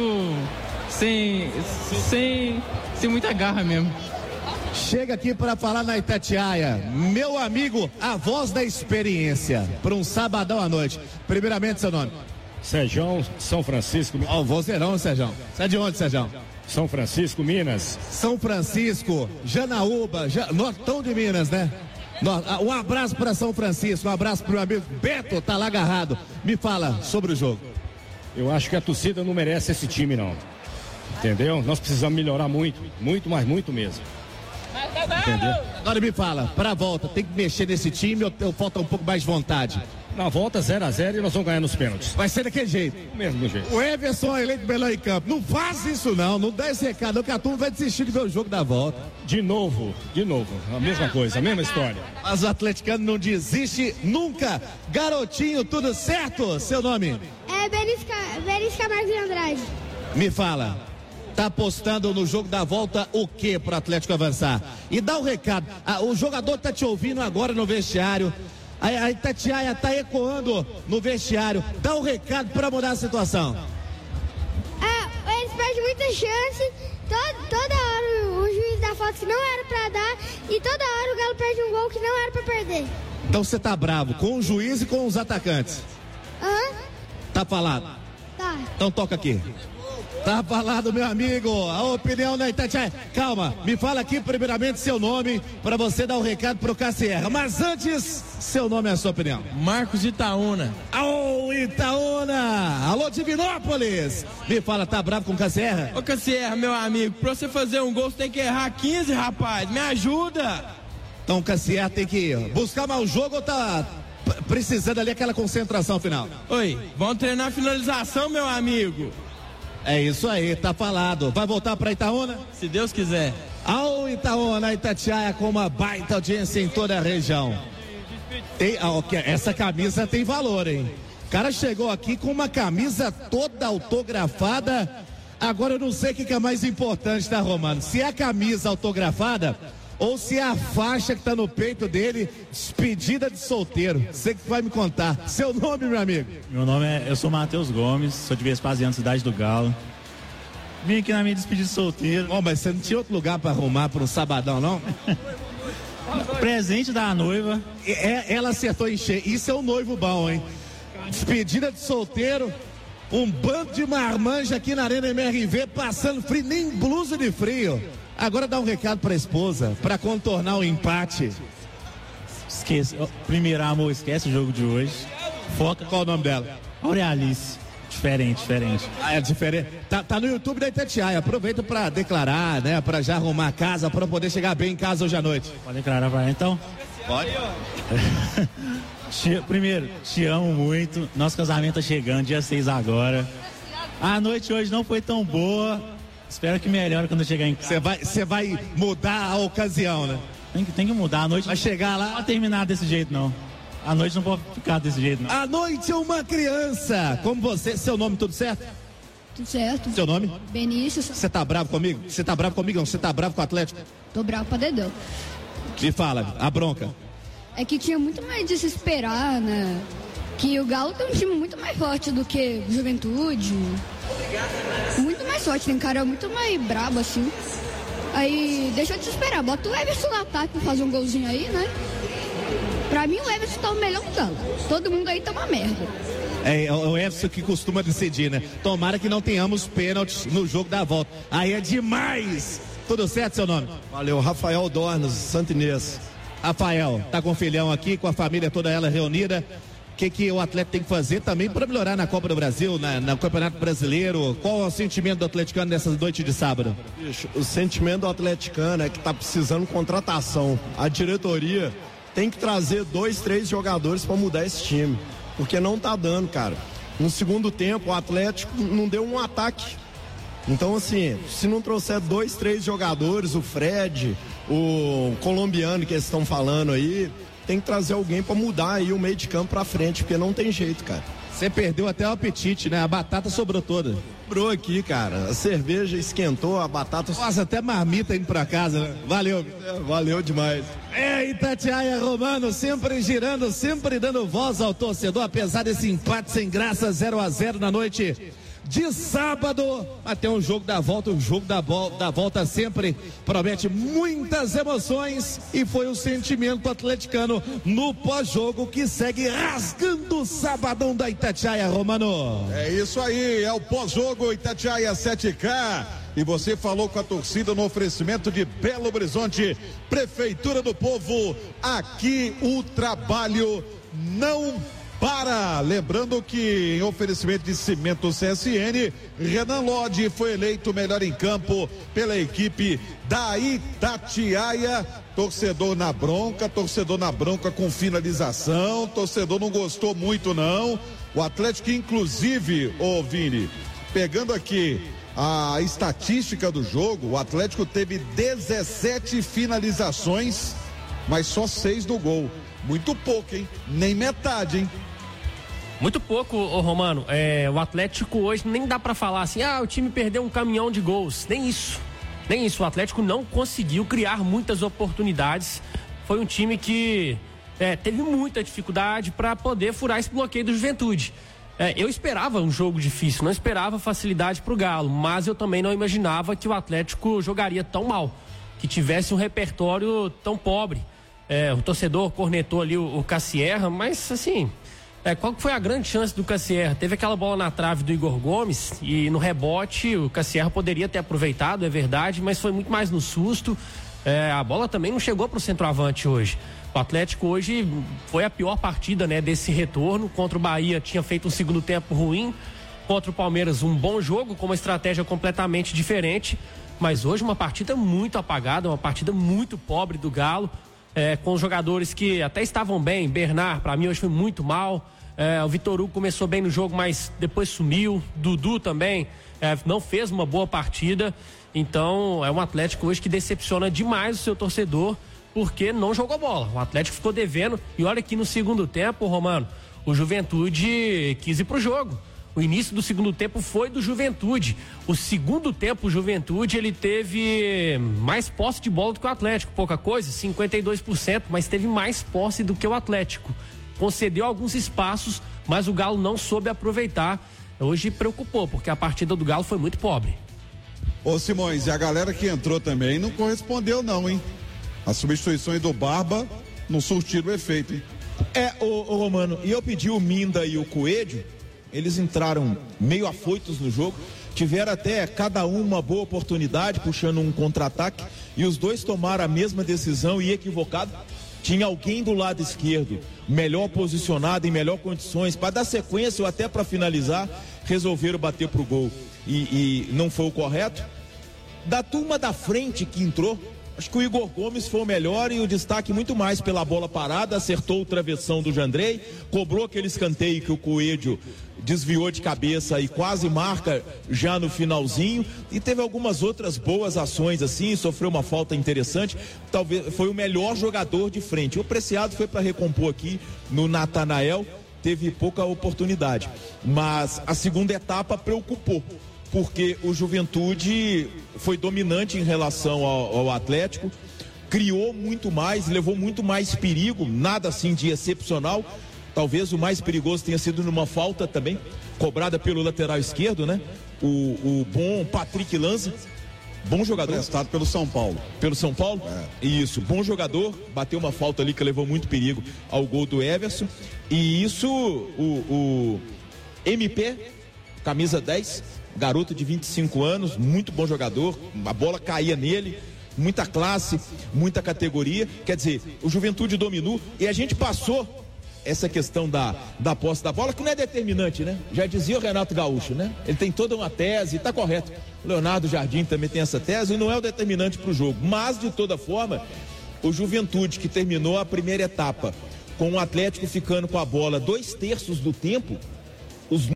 sem, sem, sem muita garra mesmo. Chega aqui para falar na Itatiaia, meu amigo, a voz da experiência, para um sabadão à noite. Primeiramente, seu nome? Sérgio, São Francisco. Ó, oh, vozeirão, Sérgio. Você é de onde, Sérgio? São Francisco, Minas. São Francisco, Janaúba, ja... Nortão de Minas, né? Um abraço para São Francisco, um abraço para o meu amigo Beto, tá lá agarrado. Me fala sobre o jogo. Eu acho que a torcida não merece esse time, não. Entendeu? Nós precisamos melhorar muito, muito, mas muito mesmo. Entendeu? Agora me fala, para a volta, tem que mexer nesse time ou, ou falta um pouco mais de vontade? Na volta, zero a zero e nós vamos ganhar nos pênaltis. Vai ser daquele jeito. Mesmo jeito. O Everson é eleito melhor em campo. Não faz isso não, não dá esse recado, que a turma vai desistir de ver o jogo da volta. De novo, de novo, a mesma coisa, a mesma história. Mas o atleticano não desiste nunca. Garotinho, tudo certo? Seu nome? É Berisca, Berisca Marcos de Andrade. Me fala, tá apostando no jogo da volta o que pro Atlético avançar? E dá o recado, ah, o jogador tá te ouvindo agora no vestiário, a, a Itatiaia tá ecoando no vestiário, dá o recado para mudar a situação. É, eles perdem muita chance, toda, toda hora o juiz dá falta que não era pra dar, e toda hora o Galo perde um gol que não era pra perder. Então você tá bravo com o juiz e com os atacantes? Aham. Uhum. Tá falado? Tá. Então toca aqui. Tá falado, meu amigo, a opinião da Itatiaia. Calma, me fala aqui primeiramente seu nome, para você dar o um recado pro Cassierra. Mas antes, seu nome e a sua opinião. Marcos Itaúna. Ô, Itaúna! Alô, Divinópolis! Me fala, tá bravo com o Cassierra? Ô, Cassierra, meu amigo, pra você fazer um gol, você tem que errar quinze, rapaz. Me ajuda! Então o Cassierra tem que buscar mais o jogo ou tá precisando ali aquela concentração final? Oi, vamos treinar a finalização, meu amigo. É isso aí, tá falado. Vai voltar pra Itaúna? Se Deus quiser. Ao Itaúna, Itatiaia com uma baita audiência em toda a região. Tem, ó, essa camisa tem valor, hein? O cara chegou aqui com uma camisa toda autografada. Agora eu não sei o que é mais importante, tá, Romano? Se é a camisa autografada ou se é a faixa que tá no peito dele, despedida de solteiro. Você que vai me contar. Seu nome, meu amigo? Meu nome é, eu sou Matheus Gomes, sou de Vespasiano, cidade do Galo. Vim aqui na minha despedida de solteiro. Oh, mas você não tinha outro lugar para arrumar para um sabadão, não? Presente da noiva. É, ela acertou em cheio. Isso é um noivo bom, hein? Despedida de solteiro, um bando de marmanja aqui na Arena M R V, passando frio, nem blusa de frio. Agora dá um recado pra esposa, pra contornar o empate. Esquece, primeiro amor, esquece o jogo de hoje. Foca. Qual o nome dela? Aurealice. Diferente, diferente. Ah, é diferente. Tá, tá no YouTube da Itatiaia. Aproveita pra declarar, né? Pra já arrumar a casa, pra poder chegar bem em casa hoje à noite. Pode declarar pra ela, então? Pode. te, primeiro, te amo muito. Nosso casamento tá chegando, dia seis agora. A noite hoje não foi tão boa. Espero que melhore quando chegar em casa. Você vai, você vai mudar a ocasião, né? Tem que, tem que mudar. A noite vai chegar lá. Não pode terminar desse jeito, não. A noite não pode ficar desse jeito, não. A noite é uma criança. Como você, seu nome, tudo certo? Tudo certo. Seu nome? Benício. Você tá bravo comigo? Você tá bravo comigo não? Você tá bravo com o Atlético? Tô bravo pra dedão. Me fala, a bronca. É que tinha muito mais de se esperar, né? Que o Galo tem um time muito mais forte do que Juventude. Muito mais forte, tem cara muito mais brabo assim. Aí deixa de esperar, bota o Everson no ataque pra fazer um golzinho aí, né? Pra mim o Everson tá o melhor do Galo. Todo mundo aí tá uma merda. É, o Everson que costuma decidir, né? Tomara que não tenhamos pênaltis no jogo da volta. Aí é demais! Tudo certo, seu nome? Valeu, Rafael Dornas, Santo Inês. Rafael, tá com o filhão aqui, com a família toda ela reunida. O que, que o atleta tem que fazer também para melhorar na Copa do Brasil, na, no Campeonato Brasileiro? Qual é o sentimento do atleticano nessa noite de sábado? Bicho, o sentimento do atleticano é que tá precisando de contratação. A diretoria tem que trazer dois, três jogadores para mudar esse time, porque não tá dando, cara. No segundo tempo, o Atlético não deu um ataque. Então, assim, se não trouxer dois, três jogadores, o Fred, o colombiano que eles estão falando aí, tem que trazer alguém para mudar aí o meio de campo pra frente, porque não tem jeito, cara. Você perdeu até o apetite, né? A batata sobrou toda. Sobrou aqui, cara. A cerveja esquentou, a batata... Nossa, até marmita indo pra casa, né? Valeu. É, valeu demais. É, Itatiaia Romano, sempre girando, sempre dando voz ao torcedor, apesar desse empate sem graça, zero a zero na noite de sábado, até um jogo da volta, um jogo da, da volta sempre promete muitas emoções, e foi o sentimento atleticano no pós-jogo que segue rasgando o sabadão da Itatiaia, Romano. É isso aí, é o pós-jogo Itatiaia sete K, e você falou com a torcida no oferecimento de Belo Horizonte, Prefeitura do Povo. Aqui o trabalho não para. Lembrando que em oferecimento de Cimento C S N, Renan Lodge foi eleito melhor em campo pela equipe da Itatiaia. Torcedor na bronca, torcedor na bronca com finalização, torcedor não gostou muito não. O Atlético, inclusive, ô Vini, pegando aqui a estatística do jogo, o Atlético teve dezessete finalizações, mas só seis do gol. Muito pouco, hein? Nem metade, hein? Muito pouco, ô Romano. É, o Atlético hoje nem dá pra falar assim, ah, o time perdeu um caminhão de gols. Nem isso. Nem isso. O Atlético não conseguiu criar muitas oportunidades. Foi um time que é, teve muita dificuldade para poder furar esse bloqueio do Juventude. É, eu esperava um jogo difícil, não esperava facilidade pro Galo, mas eu também não imaginava que o Atlético jogaria tão mal, que tivesse um repertório tão pobre. É, o torcedor cornetou ali o, o Cassierra, mas assim, é, qual foi a grande chance do Cassierra? Teve aquela bola na trave do Igor Gomes e no rebote o Cassierra poderia ter aproveitado, é verdade, mas foi muito mais no susto. É, a bola também não chegou pro centroavante hoje. O Atlético hoje foi a pior partida, né, desse retorno. Contra o Bahia tinha feito um segundo tempo ruim. Contra o Palmeiras um bom jogo, com uma estratégia completamente diferente. Mas hoje uma partida muito apagada, uma partida muito pobre do Galo. É, com jogadores que até estavam bem. Bernard, para mim, hoje foi muito mal. É, o Vitor Hugo começou bem no jogo, mas depois sumiu. Dudu também é, não fez uma boa partida. Então é um Atlético hoje que decepciona demais o seu torcedor, porque não jogou bola. O Atlético ficou devendo. E olha que no segundo tempo, Romano, o Juventude quis ir pro jogo. O início do segundo tempo foi do Juventude. O segundo tempo, o Juventude, ele teve mais posse de bola do que o Atlético. Pouca coisa, cinquenta e dois por cento, mas teve mais posse do que o Atlético. Concedeu alguns espaços, mas o Galo não soube aproveitar. Hoje preocupou, porque a partida do Galo foi muito pobre. Ô Simões, e a galera que entrou também não correspondeu não, hein? As substituições do Barba não surtiram efeito, hein? É, ô, ô Romano, e eu pedi o Minda e o Coelho, eles entraram meio afoitos no jogo, tiveram até cada um uma boa oportunidade, puxando um contra-ataque, e os dois tomaram a mesma decisão e equivocado. Tinha alguém do lado esquerdo, melhor posicionado, em melhor condições, para dar sequência ou até para finalizar, resolveram bater pro gol. E, e não foi o correto. Da turma da frente que entrou, acho que o Igor Gomes foi o melhor e o destaque muito mais pela bola parada, acertou o travessão do Jandrei, cobrou aquele escanteio que o Coelho desviou de cabeça e quase marca já no finalzinho, e teve algumas outras boas ações assim, sofreu uma falta interessante, talvez foi o melhor jogador de frente. O Preciado foi para recompor aqui no Natanael, teve pouca oportunidade, mas a segunda etapa preocupou, porque o Juventude foi dominante em relação ao, ao Atlético, criou muito mais, levou muito mais perigo, nada assim de excepcional. Talvez o mais perigoso tenha sido numa falta também, cobrada pelo lateral esquerdo, né? O, o bom Patrick Lanza, bom jogador. Prestado pelo São Paulo. Pelo São Paulo? É. Isso, bom jogador, bateu uma falta ali que levou muito perigo ao gol do Everson. E isso, o, o M P, camisa dez, garoto de vinte e cinco anos, muito bom jogador, a bola caía nele, muita classe, muita categoria. Quer dizer, o Juventude dominou e a gente passou essa questão da, da posse da bola, que não é determinante, né? Já dizia o Renato Gaúcho, né? Ele tem toda uma tese, tá correto. O Leonardo Jardim também tem essa tese e não é o determinante para o jogo. Mas, de toda forma, o Juventude, que terminou a primeira etapa com o Atlético ficando com a bola dois terços do tempo, os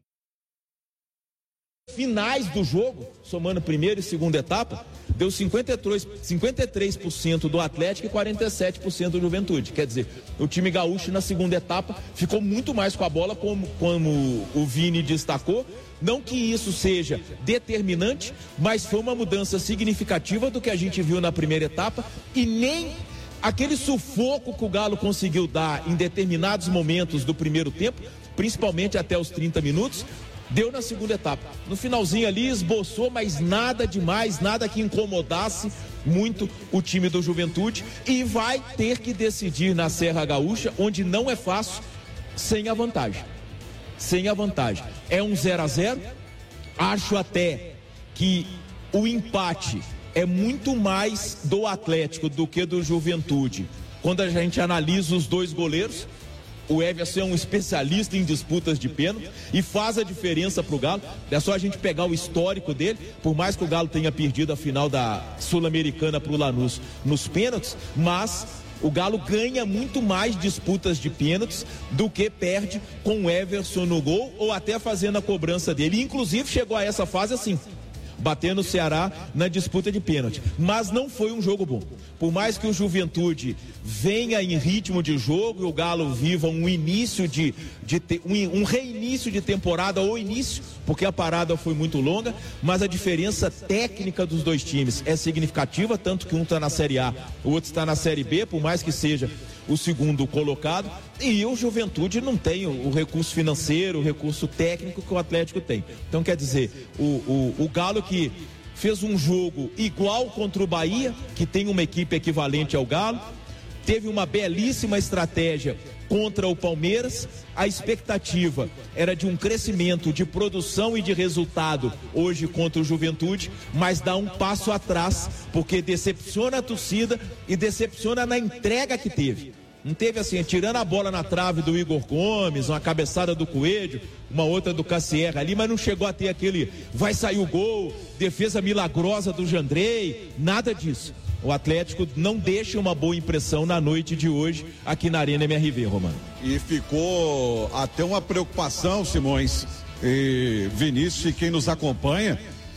finais do jogo, somando primeira e segunda etapa, deu cinquenta e três por cento do Atlético e quarenta e sete por cento do Juventude. Quer dizer, o time gaúcho na segunda etapa ficou muito mais com a bola, como, como o Vini destacou. Não que isso seja determinante, mas foi uma mudança significativa do que a gente viu na primeira etapa, e nem aquele sufoco que o Galo conseguiu dar em determinados momentos do primeiro tempo, principalmente até os trinta minutos, deu na segunda etapa. No finalzinho ali esboçou, mas nada demais, nada que incomodasse muito o time do Juventude, e vai ter que decidir na Serra Gaúcha, onde não é fácil, sem a vantagem. Sem a vantagem. É um zero a zero. Acho até que o empate é muito mais do Atlético do que do Juventude, quando a gente analisa os dois goleiros. O Everson é um especialista em disputas de pênalti e faz a diferença para o Galo. É só a gente pegar o histórico dele, por mais que o Galo tenha perdido a final da Sul-Americana para o Lanús nos pênaltis, mas o Galo ganha muito mais disputas de pênaltis do que perde com o Everson no gol ou até fazendo a cobrança dele. Inclusive chegou a essa fase assim, batendo o Ceará na disputa de pênalti, mas não foi um jogo bom. Por mais que o Juventude venha em ritmo de jogo e o Galo viva um início de, de te, um, um reinício de temporada ou início, porque a parada foi muito longa, mas a diferença técnica dos dois times é significativa, tanto que um está na Série A, o outro está na Série B, por mais que seja o segundo colocado, e o Juventude não tem o, o recurso financeiro, o recurso técnico que o Atlético tem. Então quer dizer, o, o, o Galo que fez um jogo igual contra o Bahia, que tem uma equipe equivalente ao Galo, teve uma belíssima estratégia contra o Palmeiras. A expectativa era de um crescimento de produção e de resultado hoje contra o Juventude, mas dá um passo atrás, porque decepciona a torcida e decepciona na entrega que teve. Não teve assim, tirando a bola na trave do Igor Gomes, uma cabeçada do Coelho, uma outra do Cassierra ali, mas não chegou a ter aquele vai sair o gol, defesa milagrosa do Jandrei, nada disso. O Atlético não deixa uma boa impressão na noite de hoje aqui na Arena M R V, Romano. E ficou até uma preocupação, Simões e Vinícius e quem nos acompanha,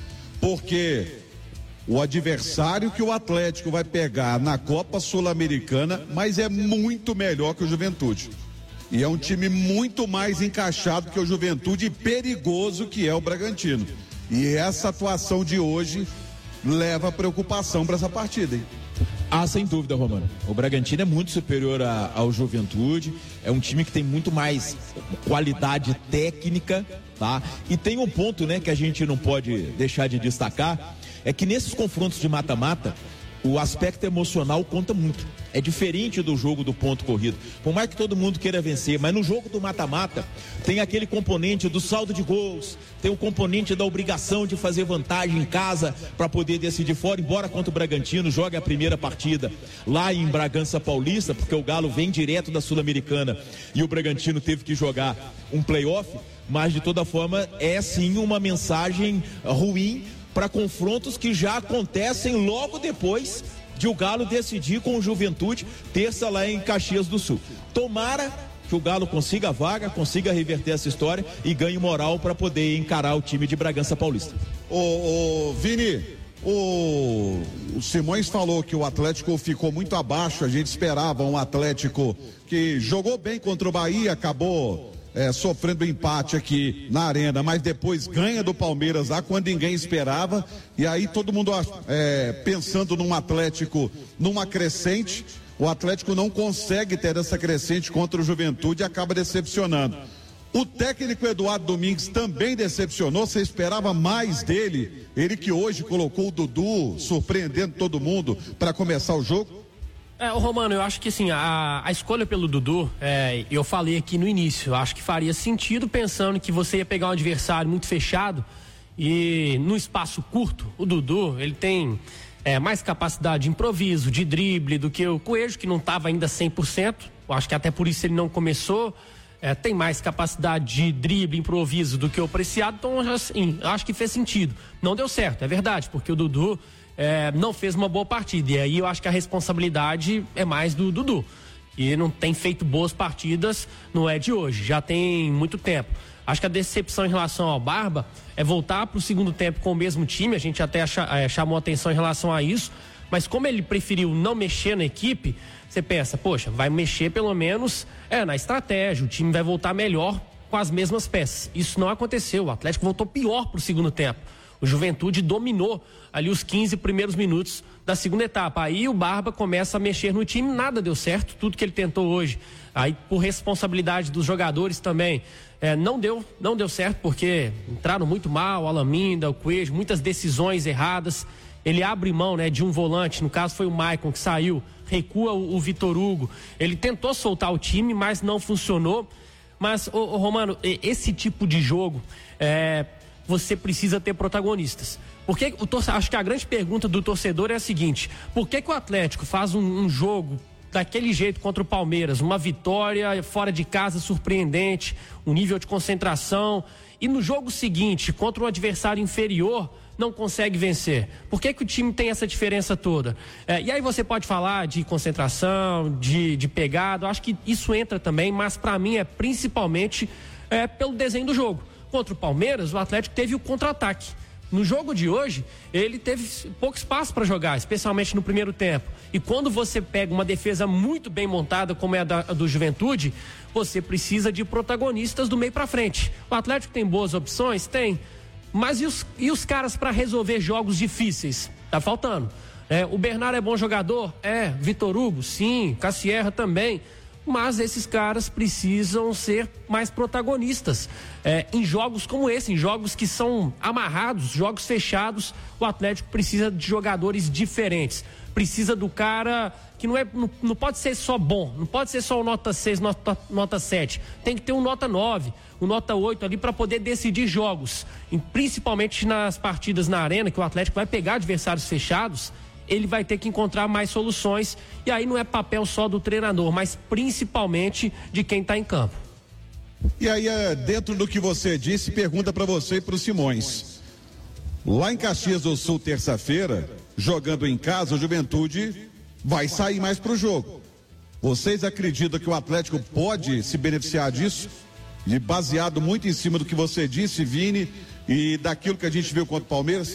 porque o adversário que o Atlético vai pegar na Copa Sul-Americana, mas é muito melhor que o Juventude. E é um time muito mais encaixado que o Juventude e perigoso que é o Bragantino. E essa atuação de hoje leva preocupação para essa partida, hein? Ah, sem dúvida, Romano. O Bragantino é muito superior a, ao Juventude. É um time que tem muito mais qualidade técnica, tá? E tem um ponto, né, que a gente não pode deixar de destacar, é que nesses confrontos de mata-mata, o aspecto emocional conta muito. É diferente do jogo do ponto corrido. Por mais que todo mundo queira vencer, mas no jogo do mata-mata tem aquele componente do saldo de gols, tem o componente da obrigação de fazer vantagem em casa para poder decidir fora, embora contra o Bragantino jogue a primeira partida lá em Bragança Paulista, porque o Galo vem direto da Sul-Americana e o Bragantino teve que jogar um play-off, mas de toda forma é sim uma mensagem ruim para confrontos que já acontecem logo depois de o Galo decidir com o Juventude, terça lá em Caxias do Sul. Tomara que o Galo consiga a vaga, consiga reverter essa história e ganhe moral para poder encarar o time de Bragança Paulista. Ô, ô Vini, o, o Simões falou que o Atlético ficou muito abaixo, a gente esperava um Atlético que jogou bem contra o Bahia, acabou É, sofrendo empate aqui na Arena, mas depois ganha do Palmeiras lá quando ninguém esperava, e aí todo mundo é, pensando num Atlético numa crescente. O Atlético não consegue ter essa crescente contra o Juventude e acaba decepcionando. O técnico Eduardo Domingues também decepcionou. Você esperava mais dele? Ele que hoje colocou o Dudu surpreendendo todo mundo para começar o jogo? É, o Romano, eu acho que assim, a, a escolha pelo Dudu, é, eu falei aqui no início, eu acho que faria sentido pensando que você ia pegar um adversário muito fechado e no espaço curto, o Dudu, ele tem é, mais capacidade de improviso, de drible do que o Coelho, que não estava ainda cem por cento, eu acho que até por isso ele não começou, é, tem mais capacidade de drible, improviso do que o Preciado, então assim, eu acho que fez sentido. Não deu certo, é verdade, porque o Dudu É, não fez uma boa partida, e aí eu acho que a responsabilidade é mais do Dudu, e não tem feito boas partidas, não é de hoje, já tem muito tempo. Acho que a decepção em relação ao Barba é voltar para o segundo tempo com o mesmo time, a gente até ach, é, chamou atenção em relação a isso, mas como ele preferiu não mexer na equipe, você pensa, poxa, vai mexer pelo menos é, na estratégia, o time vai voltar melhor com as mesmas peças. Isso não aconteceu, o Atlético voltou pior para o segundo tempo. O Juventude dominou ali os quinze primeiros minutos da segunda etapa. Aí o Barba começa a mexer no time, nada deu certo, tudo que ele tentou hoje. Aí por responsabilidade dos jogadores também, é, não deu, não deu certo, porque entraram muito mal, o Alaminda, o Coelho, muitas decisões erradas. Ele abre mão, né, de um volante, no caso foi o Maicon que saiu, recua o, o Vitor Hugo. Ele tentou soltar o time, mas não funcionou. Mas, ô, ô, Romano, esse tipo de jogo, é, você precisa ter protagonistas. Porque o torce... acho que a grande pergunta do torcedor é a seguinte: por que que o Atlético faz um, um jogo daquele jeito contra o Palmeiras, uma vitória fora de casa surpreendente, um nível de concentração, e no jogo seguinte, contra um adversário inferior, não consegue vencer. Por que que o time tem essa diferença toda? É, e aí você pode falar de concentração, de, de pegada, eu acho que isso entra também, mas para mim é principalmente é, pelo desenho do jogo. Contra o Palmeiras, o Atlético teve o contra-ataque. No jogo de hoje, ele teve pouco espaço para jogar, especialmente no primeiro tempo. E quando você pega uma defesa muito bem montada, como é a, da, a do Juventude, você precisa de protagonistas do meio para frente. O Atlético tem boas opções? Tem. Mas e os, e os caras para resolver jogos difíceis? Tá faltando. É, o Bernardo é bom jogador? É. Vitor Hugo? Sim. Cassierra também. Mas esses caras precisam ser mais protagonistas é, em jogos como esse, em jogos que são amarrados, jogos fechados. O Atlético precisa de jogadores diferentes, precisa do cara que não, é, não, não pode ser só bom, não pode ser só o nota seis, nota, nota sete, tem que ter um nota nove, um nota oito ali para poder decidir jogos, e principalmente nas partidas na arena, que o Atlético vai pegar adversários fechados. Ele vai ter que encontrar mais soluções, e aí não é papel só do treinador, mas principalmente de quem está em campo. E aí, dentro do que você disse, pergunta para você e para o Simões. Lá em Caxias do Sul, terça-feira, jogando em casa, o Juventude vai sair mais para o jogo. Vocês acreditam que o Atlético pode se beneficiar disso? E baseado muito em cima do que você disse, Vini, e daquilo que a gente viu contra o Palmeiras?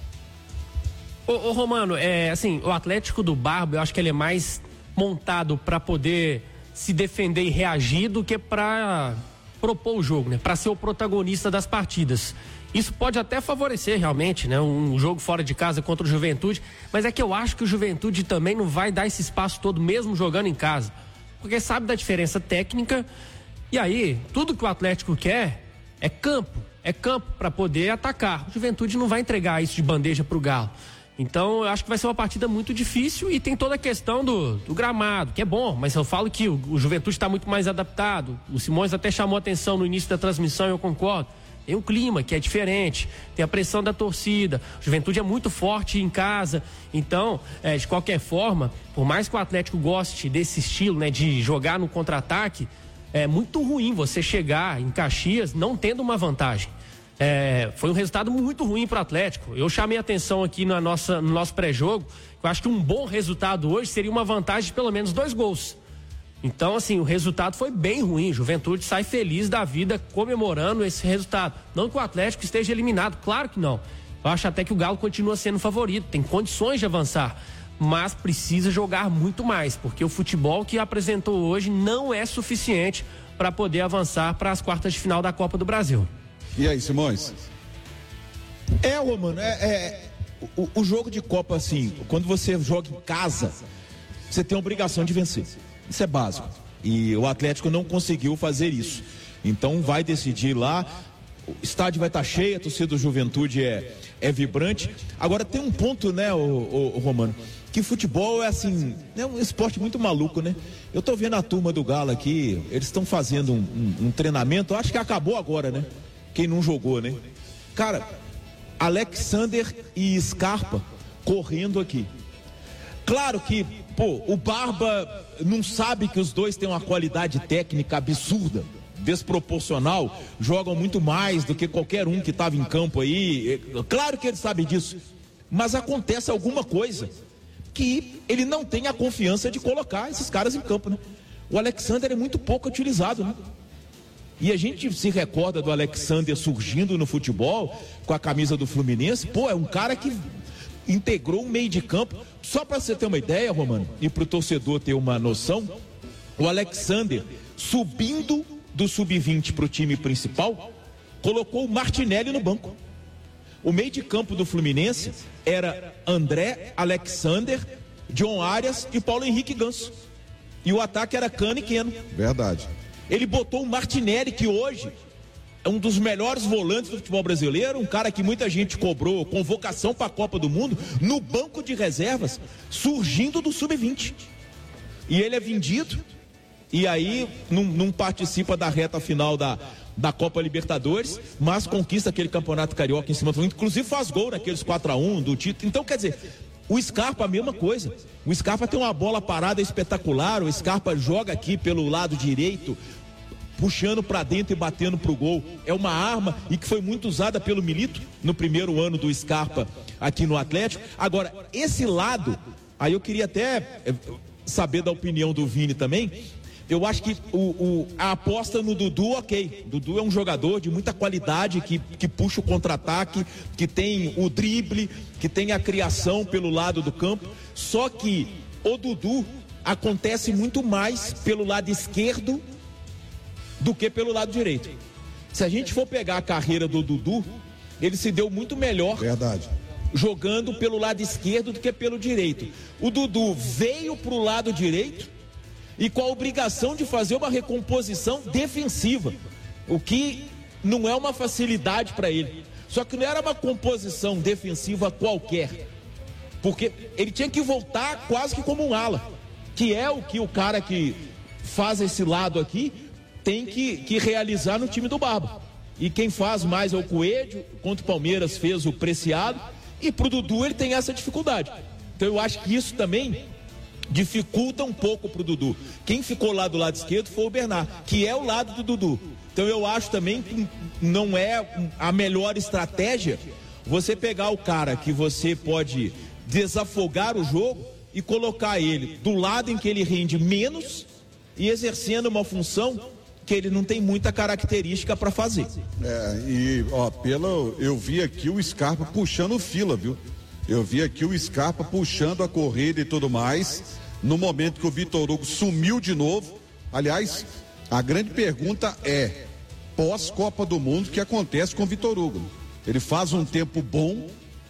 Ô, ô Romano, é, assim, o Atlético do Barba, eu acho que ele é mais montado para poder se defender e reagir do que para propor o jogo, né? Para ser o protagonista das partidas. Isso pode até favorecer realmente, né? Um jogo fora de casa contra o Juventude, mas é que eu acho que o Juventude também não vai dar esse espaço todo mesmo jogando em casa, porque sabe da diferença técnica, e aí tudo que o Atlético quer é campo, é campo para poder atacar. O Juventude não vai entregar isso de bandeja pro Galo. Então, eu acho que vai ser uma partida muito difícil, e tem toda a questão do, do gramado, que é bom, mas eu falo que o, o Juventude está muito mais adaptado. O Simões até chamou a atenção no início da transmissão, e eu concordo. Tem o clima, que é diferente, tem a pressão da torcida. O Juventude é muito forte em casa. Então, é, de qualquer forma, por mais que o Atlético goste desse estilo, né, de jogar no contra-ataque, é muito ruim você chegar em Caxias não tendo uma vantagem. É, foi um resultado muito ruim para o Atlético. Eu chamei a atenção aqui na nossa, no nosso pré-jogo. Eu acho que um bom resultado hoje seria uma vantagem de pelo menos dois gols. Então, assim, o resultado foi bem ruim. Juventude sai feliz da vida comemorando esse resultado. Não que o Atlético esteja eliminado, claro que não. Eu acho até que o Galo continua sendo favorito, tem condições de avançar, mas precisa jogar muito mais, porque o futebol que apresentou hoje não é suficiente para poder avançar para as quartas de final da Copa do Brasil. E aí, Simões? É, ô, mano, é, é o, o jogo de Copa, assim, quando você joga em casa, você tem a obrigação de vencer. Isso é básico. E o Atlético não conseguiu fazer isso. Então vai decidir lá. O estádio vai estar cheio, a torcida do Juventude é, é vibrante. Agora tem um ponto, né, o, o, o Romano, que futebol é assim, é um esporte muito maluco, né? Eu tô vendo a turma do Galo aqui, eles estão fazendo um, um, um treinamento, acho que acabou agora, né? Quem não jogou, né? Cara, Alexander e Scarpa correndo aqui. Claro que, pô, o Barba não sabe que os dois têm uma qualidade técnica absurda, desproporcional, jogam muito mais do que qualquer um que estava em campo aí. Claro que ele sabe disso, mas acontece alguma coisa que ele não tem a confiança de colocar esses caras em campo, né? O Alexander é muito pouco utilizado, né? E a gente se recorda do Alexander surgindo no futebol com a camisa do Fluminense. Pô, é um cara que integrou um meio de campo. Só para você ter uma ideia, Romano, e para o torcedor ter uma noção, o Alexander, subindo do sub vinte para o time principal, colocou o Martinelli no banco. O meio de campo do Fluminense era André, Alexander, John Arias e Paulo Henrique Ganso. E o ataque era Cano e Keno. Verdade. Ele botou o Martinelli, que hoje é um dos melhores volantes do futebol brasileiro, um cara que muita gente cobrou convocação para a Copa do Mundo, no banco de reservas, surgindo do sub vinte. E ele é vendido, e aí não, não participa da reta final da, da Copa Libertadores, mas conquista aquele campeonato carioca em cima do Fluminense, inclusive faz gol naqueles quatro a um do título. Então, quer dizer, O Scarpa, a mesma coisa. O Scarpa tem uma bola parada espetacular. O Scarpa joga aqui pelo lado direito, puxando para dentro e batendo pro gol. É uma arma e que foi muito usada pelo Milito no primeiro ano do Scarpa aqui no Atlético. Agora, esse lado, aí eu queria até saber da opinião do Vini também. Eu acho que o, o, a aposta no Dudu, ok. Dudu é um jogador de muita qualidade, que, que puxa o contra-ataque, que tem o drible, que tem a criação pelo lado do campo. Só que o Dudu acontece muito mais pelo lado esquerdo do que pelo lado direito. Se a gente for pegar a carreira do Dudu, ele se deu muito melhor. Verdade. Jogando pelo lado esquerdo do que pelo direito. O Dudu veio para o lado direito e com a obrigação de fazer uma recomposição defensiva, o que não é uma facilidade para ele. Só que não era uma composição defensiva qualquer, porque ele tinha que voltar quase que como um ala, que é o que o cara que faz esse lado aqui tem que, que realizar no time do Barba. E quem faz mais é o Coelho. Contra o Palmeiras fez o Preciado, e pro Dudu ele tem essa dificuldade. Então eu acho que isso também dificulta um pouco pro Dudu. Quem ficou lá do lado esquerdo foi o Bernard, que é o lado do Dudu. Então eu acho também que não é a melhor estratégia você pegar o cara que você pode desafogar o jogo e colocar ele do lado em que ele rende menos e exercendo uma função que ele não tem muita característica para fazer. É, e ó, pelo, eu vi aqui o Scarpa puxando fila, viu? Eu vi aqui o Scarpa puxando a corrida e tudo mais, no momento que o Vitor Hugo sumiu de novo. Aliás, a grande pergunta é, pós-Copa do Mundo, o que acontece com o Vitor Hugo? Ele faz um tempo bom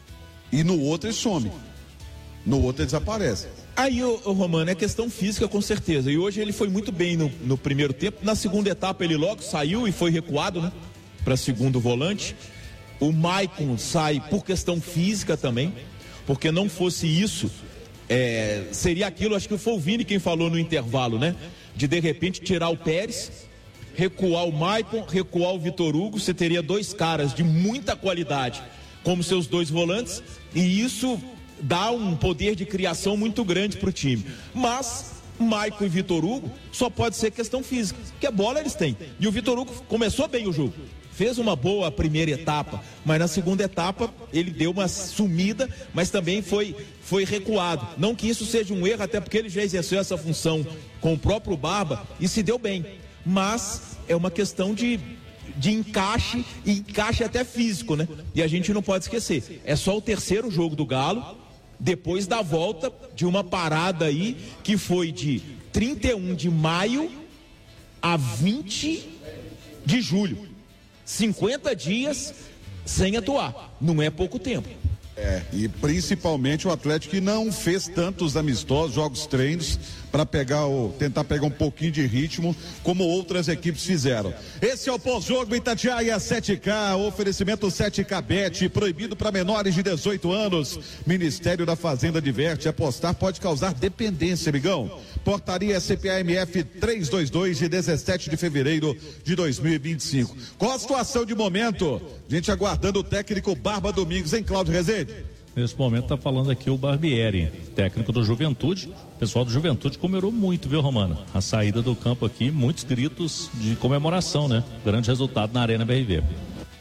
e no outro ele some, no outro ele desaparece. Aí, o, o Romano, é questão física com certeza, e hoje ele foi muito bem no, no primeiro tempo. Na segunda etapa ele logo saiu e foi recuado, né, para segundo volante. O Maicon sai por questão física também, porque não fosse isso, é, seria aquilo, acho que foi o Vini quem falou no intervalo, né? De de repente tirar o Pérez, recuar o Maicon, recuar o Vitor Hugo, você teria dois caras de muita qualidade como seus dois volantes, e isso dá um poder de criação muito grande para o time. Mas Maicon e Vitor Hugo só pode ser questão física, porque a bola eles têm. E o Vitor Hugo começou bem o jogo, fez uma boa primeira etapa, mas na segunda etapa ele deu uma sumida, mas também foi, foi recuado. Não que isso seja um erro, até porque ele já exerceu essa função com o próprio Barba e se deu bem. Mas é uma questão de, de encaixe, e encaixe até físico, né? E a gente não pode esquecer, é só o terceiro jogo do Galo, depois da volta de uma parada aí que foi de trinta e um de maio a vinte de julho. cinquenta dias sem atuar, não é pouco tempo. É, e principalmente o Atlético que não fez tantos amistosos, jogos treinos, para pegar o, tentar pegar um pouquinho de ritmo, como outras equipes fizeram. Esse é o pós-jogo Itatiaia sete K, oferecimento sete K Bet, proibido para menores de dezoito anos. Ministério da Fazenda adverte, apostar pode causar dependência, amigão. Portaria C P A M F trezentos e vinte e dois de dezessete de fevereiro de dois mil e vinte e cinco. Qual a situação de momento? Gente aguardando o técnico Barba Domingos, hein, Cláudio Rezende? Nesse momento está falando aqui o Barbieri, técnico do Juventude. O pessoal do Juventude comemorou muito, viu, Romano? A saída do campo aqui, muitos gritos de comemoração, né? Grande resultado na Arena B R V.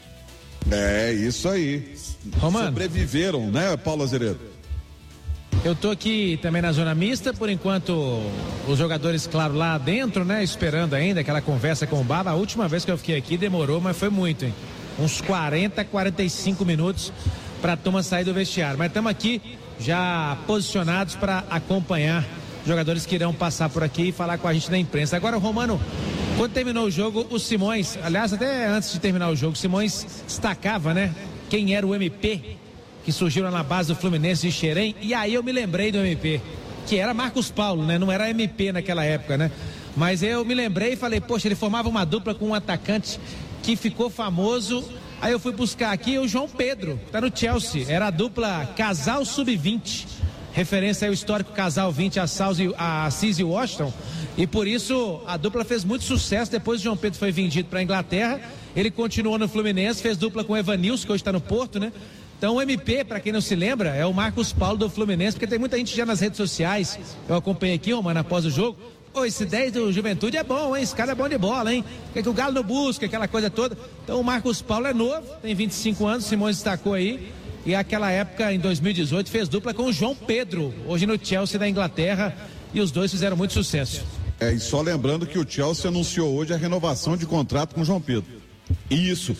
É, isso aí. Romano. Sobreviveram, né, Paulo Azeredo? Eu tô aqui também na zona mista, por enquanto os jogadores, claro, lá dentro, né, esperando ainda aquela conversa com o Barba. A última vez que eu fiquei aqui demorou, mas foi muito, hein? Uns quarenta, quarenta e cinco minutos para a turma sair do vestiário. Mas estamos aqui já posicionados para acompanhar jogadores que irão passar por aqui e falar com a gente na imprensa. Agora, Romano, quando terminou o jogo, o Simões, aliás, até antes de terminar o jogo, o Simões destacava, né, quem era o M P que surgiu lá na base do Fluminense de Xerém, e aí eu me lembrei do M P, que era Marcos Paulo, né? Não era M P naquela época, né? Mas eu me lembrei e falei, poxa, ele formava uma dupla com um atacante que ficou famoso. Aí eu fui buscar aqui o João Pedro, tá no Chelsea, era a dupla Casal sub vinte, referência ao histórico Casal vinte, a Assis e Washington, e por isso a dupla fez muito sucesso. Depois o João Pedro foi vendido para a Inglaterra, ele continuou no Fluminense, fez dupla com o Evanilson, que hoje está no Porto, né? Então o M P, para quem não se lembra, é o Marcos Paulo do Fluminense, porque tem muita gente já nas redes sociais, eu acompanhei aqui, Romano, após o jogo, pô, esse dez do Juventude é bom, hein, esse cara é bom de bola, hein, o que, que o Galo não busca, aquela coisa toda. Então o Marcos Paulo é novo, tem vinte e cinco anos, o Simões destacou aí, e naquela época, em dois mil e dezoito, fez dupla com o João Pedro, hoje no Chelsea da Inglaterra, e os dois fizeram muito sucesso. É, e só lembrando que o Chelsea anunciou hoje a renovação de contrato com o João Pedro. Isso,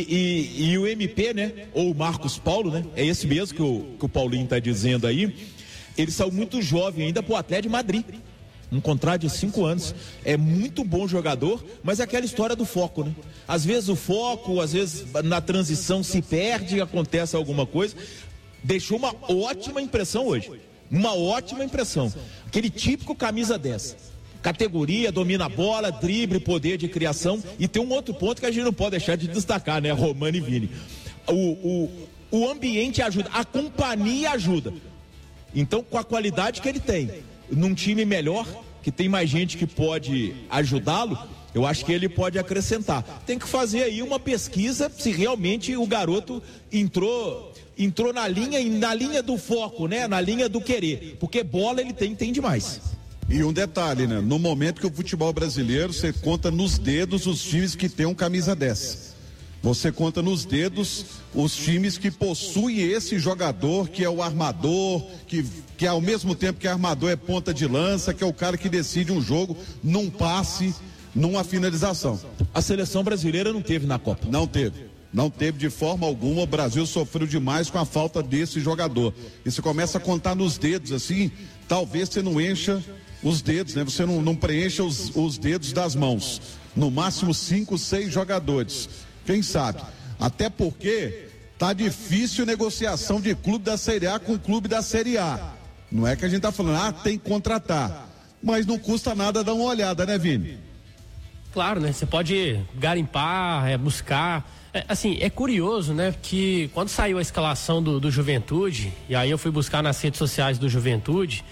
e, e, e o M P, né, ou o Marcos Paulo, né, é esse mesmo que o, que o Paulinho tá dizendo aí, ele saiu muito jovem ainda pro Atlético de Madrid, um contrato de cinco anos, é muito bom jogador, mas é aquela história do foco, né, às vezes o foco, às vezes na transição se perde, acontece alguma coisa, deixou uma ótima impressão hoje, uma ótima impressão, aquele típico camisa dez. Categoria, domina a bola, drible, poder de criação. E tem um outro ponto que a gente não pode deixar de destacar, né? Romano e Vini. O, o, o ambiente ajuda, a companhia ajuda. Então, com a qualidade que ele tem, num time melhor, que tem mais gente que pode ajudá-lo, eu acho que ele pode acrescentar. Tem que fazer aí uma pesquisa se realmente o garoto entrou, entrou na linha, na linha do foco, né? Na linha do querer. Porque bola ele tem, tem demais. E um detalhe, né? No momento que o futebol brasileiro, você conta nos dedos os times que tem um camisa dez. Você conta nos dedos os times que possuem esse jogador, que é o armador, que, que ao mesmo tempo que armador é ponta de lança, que é o cara que decide um jogo num passe, numa finalização. A seleção brasileira não teve na Copa. Não teve. Não teve de forma alguma. O Brasil sofreu demais com a falta desse jogador. E você começa a contar nos dedos assim, talvez você não encha os dedos, né? Você não, não preencha os, os dedos das mãos. No máximo cinco, seis jogadores. Quem sabe? Até porque tá difícil negociação de clube da Série A com clube da Série A. Não é que a gente tá falando, ah, tem que contratar. Mas não custa nada dar uma olhada, né, Vini? Claro, né? Você pode garimpar, é, buscar. É, assim, é curioso, né? Que quando saiu a escalação do, do Juventude, e aí eu fui buscar nas redes sociais do Juventude,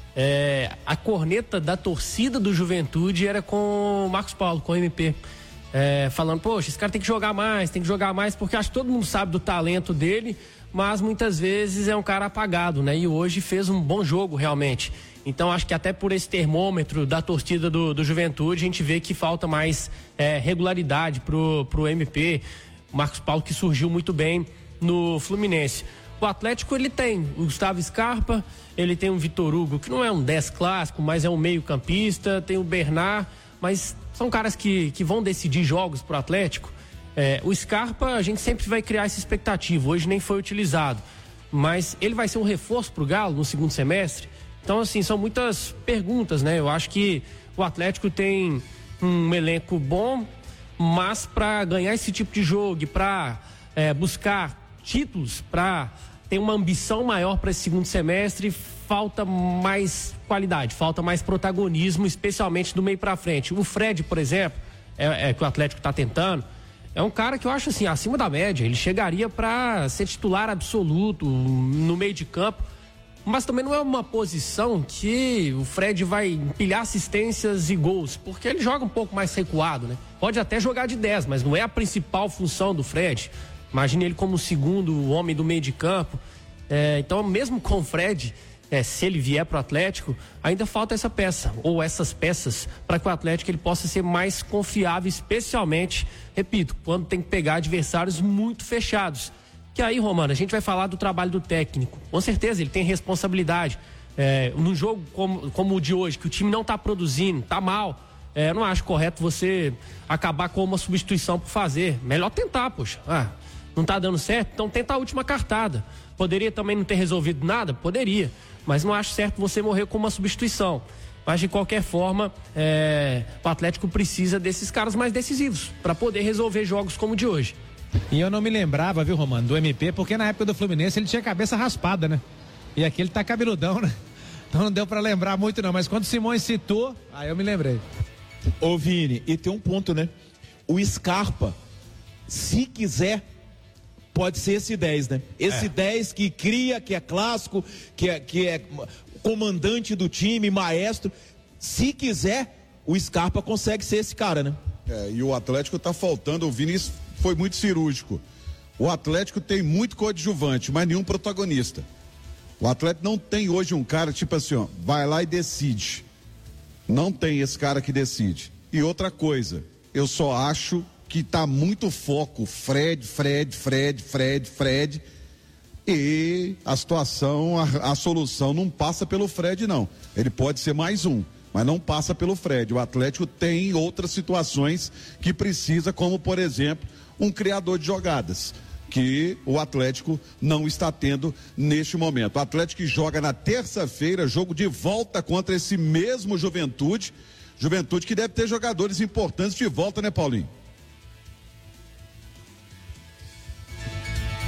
É, a corneta da torcida do Juventude era com o Marcos Paulo, com o M P, é, falando, poxa, esse cara tem que jogar mais, tem que jogar mais, porque acho que todo mundo sabe do talento dele, mas muitas vezes é um cara apagado, né? E hoje fez um bom jogo realmente. Então acho que até por esse termômetro da torcida do, do Juventude, a gente vê que falta mais é, regularidade pro, pro M P, o Marcos Paulo, que surgiu muito bem no Fluminense. O Atlético, ele tem o Gustavo Scarpa, ele tem o Vitor Hugo, que não é um dez clássico, mas é um meio campista, tem o Bernard, mas são caras que, que vão decidir jogos pro Atlético. É, o Scarpa, a gente sempre vai criar essa expectativa, hoje nem foi utilizado, mas ele vai ser um reforço pro Galo no segundo semestre? Então, assim, são muitas perguntas, né? Eu acho que o Atlético tem um elenco bom, mas para ganhar esse tipo de jogo e para é, buscar títulos, para ter uma ambição maior para esse segundo semestre, falta mais qualidade, falta mais protagonismo, especialmente do meio para frente. O Fred, por exemplo, é, é que o Atlético está tentando, é um cara que eu acho assim, acima da média, ele chegaria para ser titular absoluto no meio de campo, mas também não é uma posição que o Fred vai empilhar assistências e gols, porque ele joga um pouco mais recuado, né? Pode até jogar de dez, mas não é a principal função do Fred. Imagine ele como o segundo homem do meio de campo. É, então, mesmo com o Fred, é, se ele vier para o Atlético, ainda falta essa peça, ou essas peças, para que o Atlético ele possa ser mais confiável, especialmente, repito, quando tem que pegar adversários muito fechados. Que aí, Romano, a gente vai falar do trabalho do técnico. Com certeza, ele tem responsabilidade. É, num jogo como, como o de hoje, que o time não está produzindo, está mal, é, eu não acho correto você acabar com uma substituição por fazer. Melhor tentar, poxa. Ah, não tá dando certo? Então tenta a última cartada. Poderia também não ter resolvido nada? Poderia. Mas não acho certo você morrer com uma substituição. Mas de qualquer forma, é, o Atlético precisa desses caras mais decisivos para poder resolver jogos como o de hoje. E eu não me lembrava, viu, Romano, do M P, porque na época do Fluminense ele tinha a cabeça raspada, né? E aqui ele tá cabeludão, né? Então não deu para lembrar muito não, mas quando o Simões citou, aí eu me lembrei. Ô Vini, e tem um ponto, né? O Scarpa, se quiser, pode ser esse dez, né? Esse é. dez que cria, que é clássico, que é, que é comandante do time, maestro. Se quiser, o Scarpa consegue ser esse cara, né? É, e o Atlético tá faltando, o Vini foi muito cirúrgico. O Atlético tem muito coadjuvante, mas nenhum protagonista. O Atlético não tem hoje um cara tipo assim, ó, vai lá e decide. Não tem esse cara que decide. E outra coisa, eu só acho que tá muito foco Fred, Fred, Fred, Fred, Fred, e a situação, a, a solução não passa pelo Fred, não. Ele pode ser mais um, mas não passa pelo Fred. O Atlético tem outras situações que precisa, como por exemplo, um criador de jogadas, que o Atlético não está tendo neste momento. O Atlético que joga na terça-feira, jogo de volta contra esse mesmo Juventude, Juventude que deve ter jogadores importantes de volta, né, Paulinho?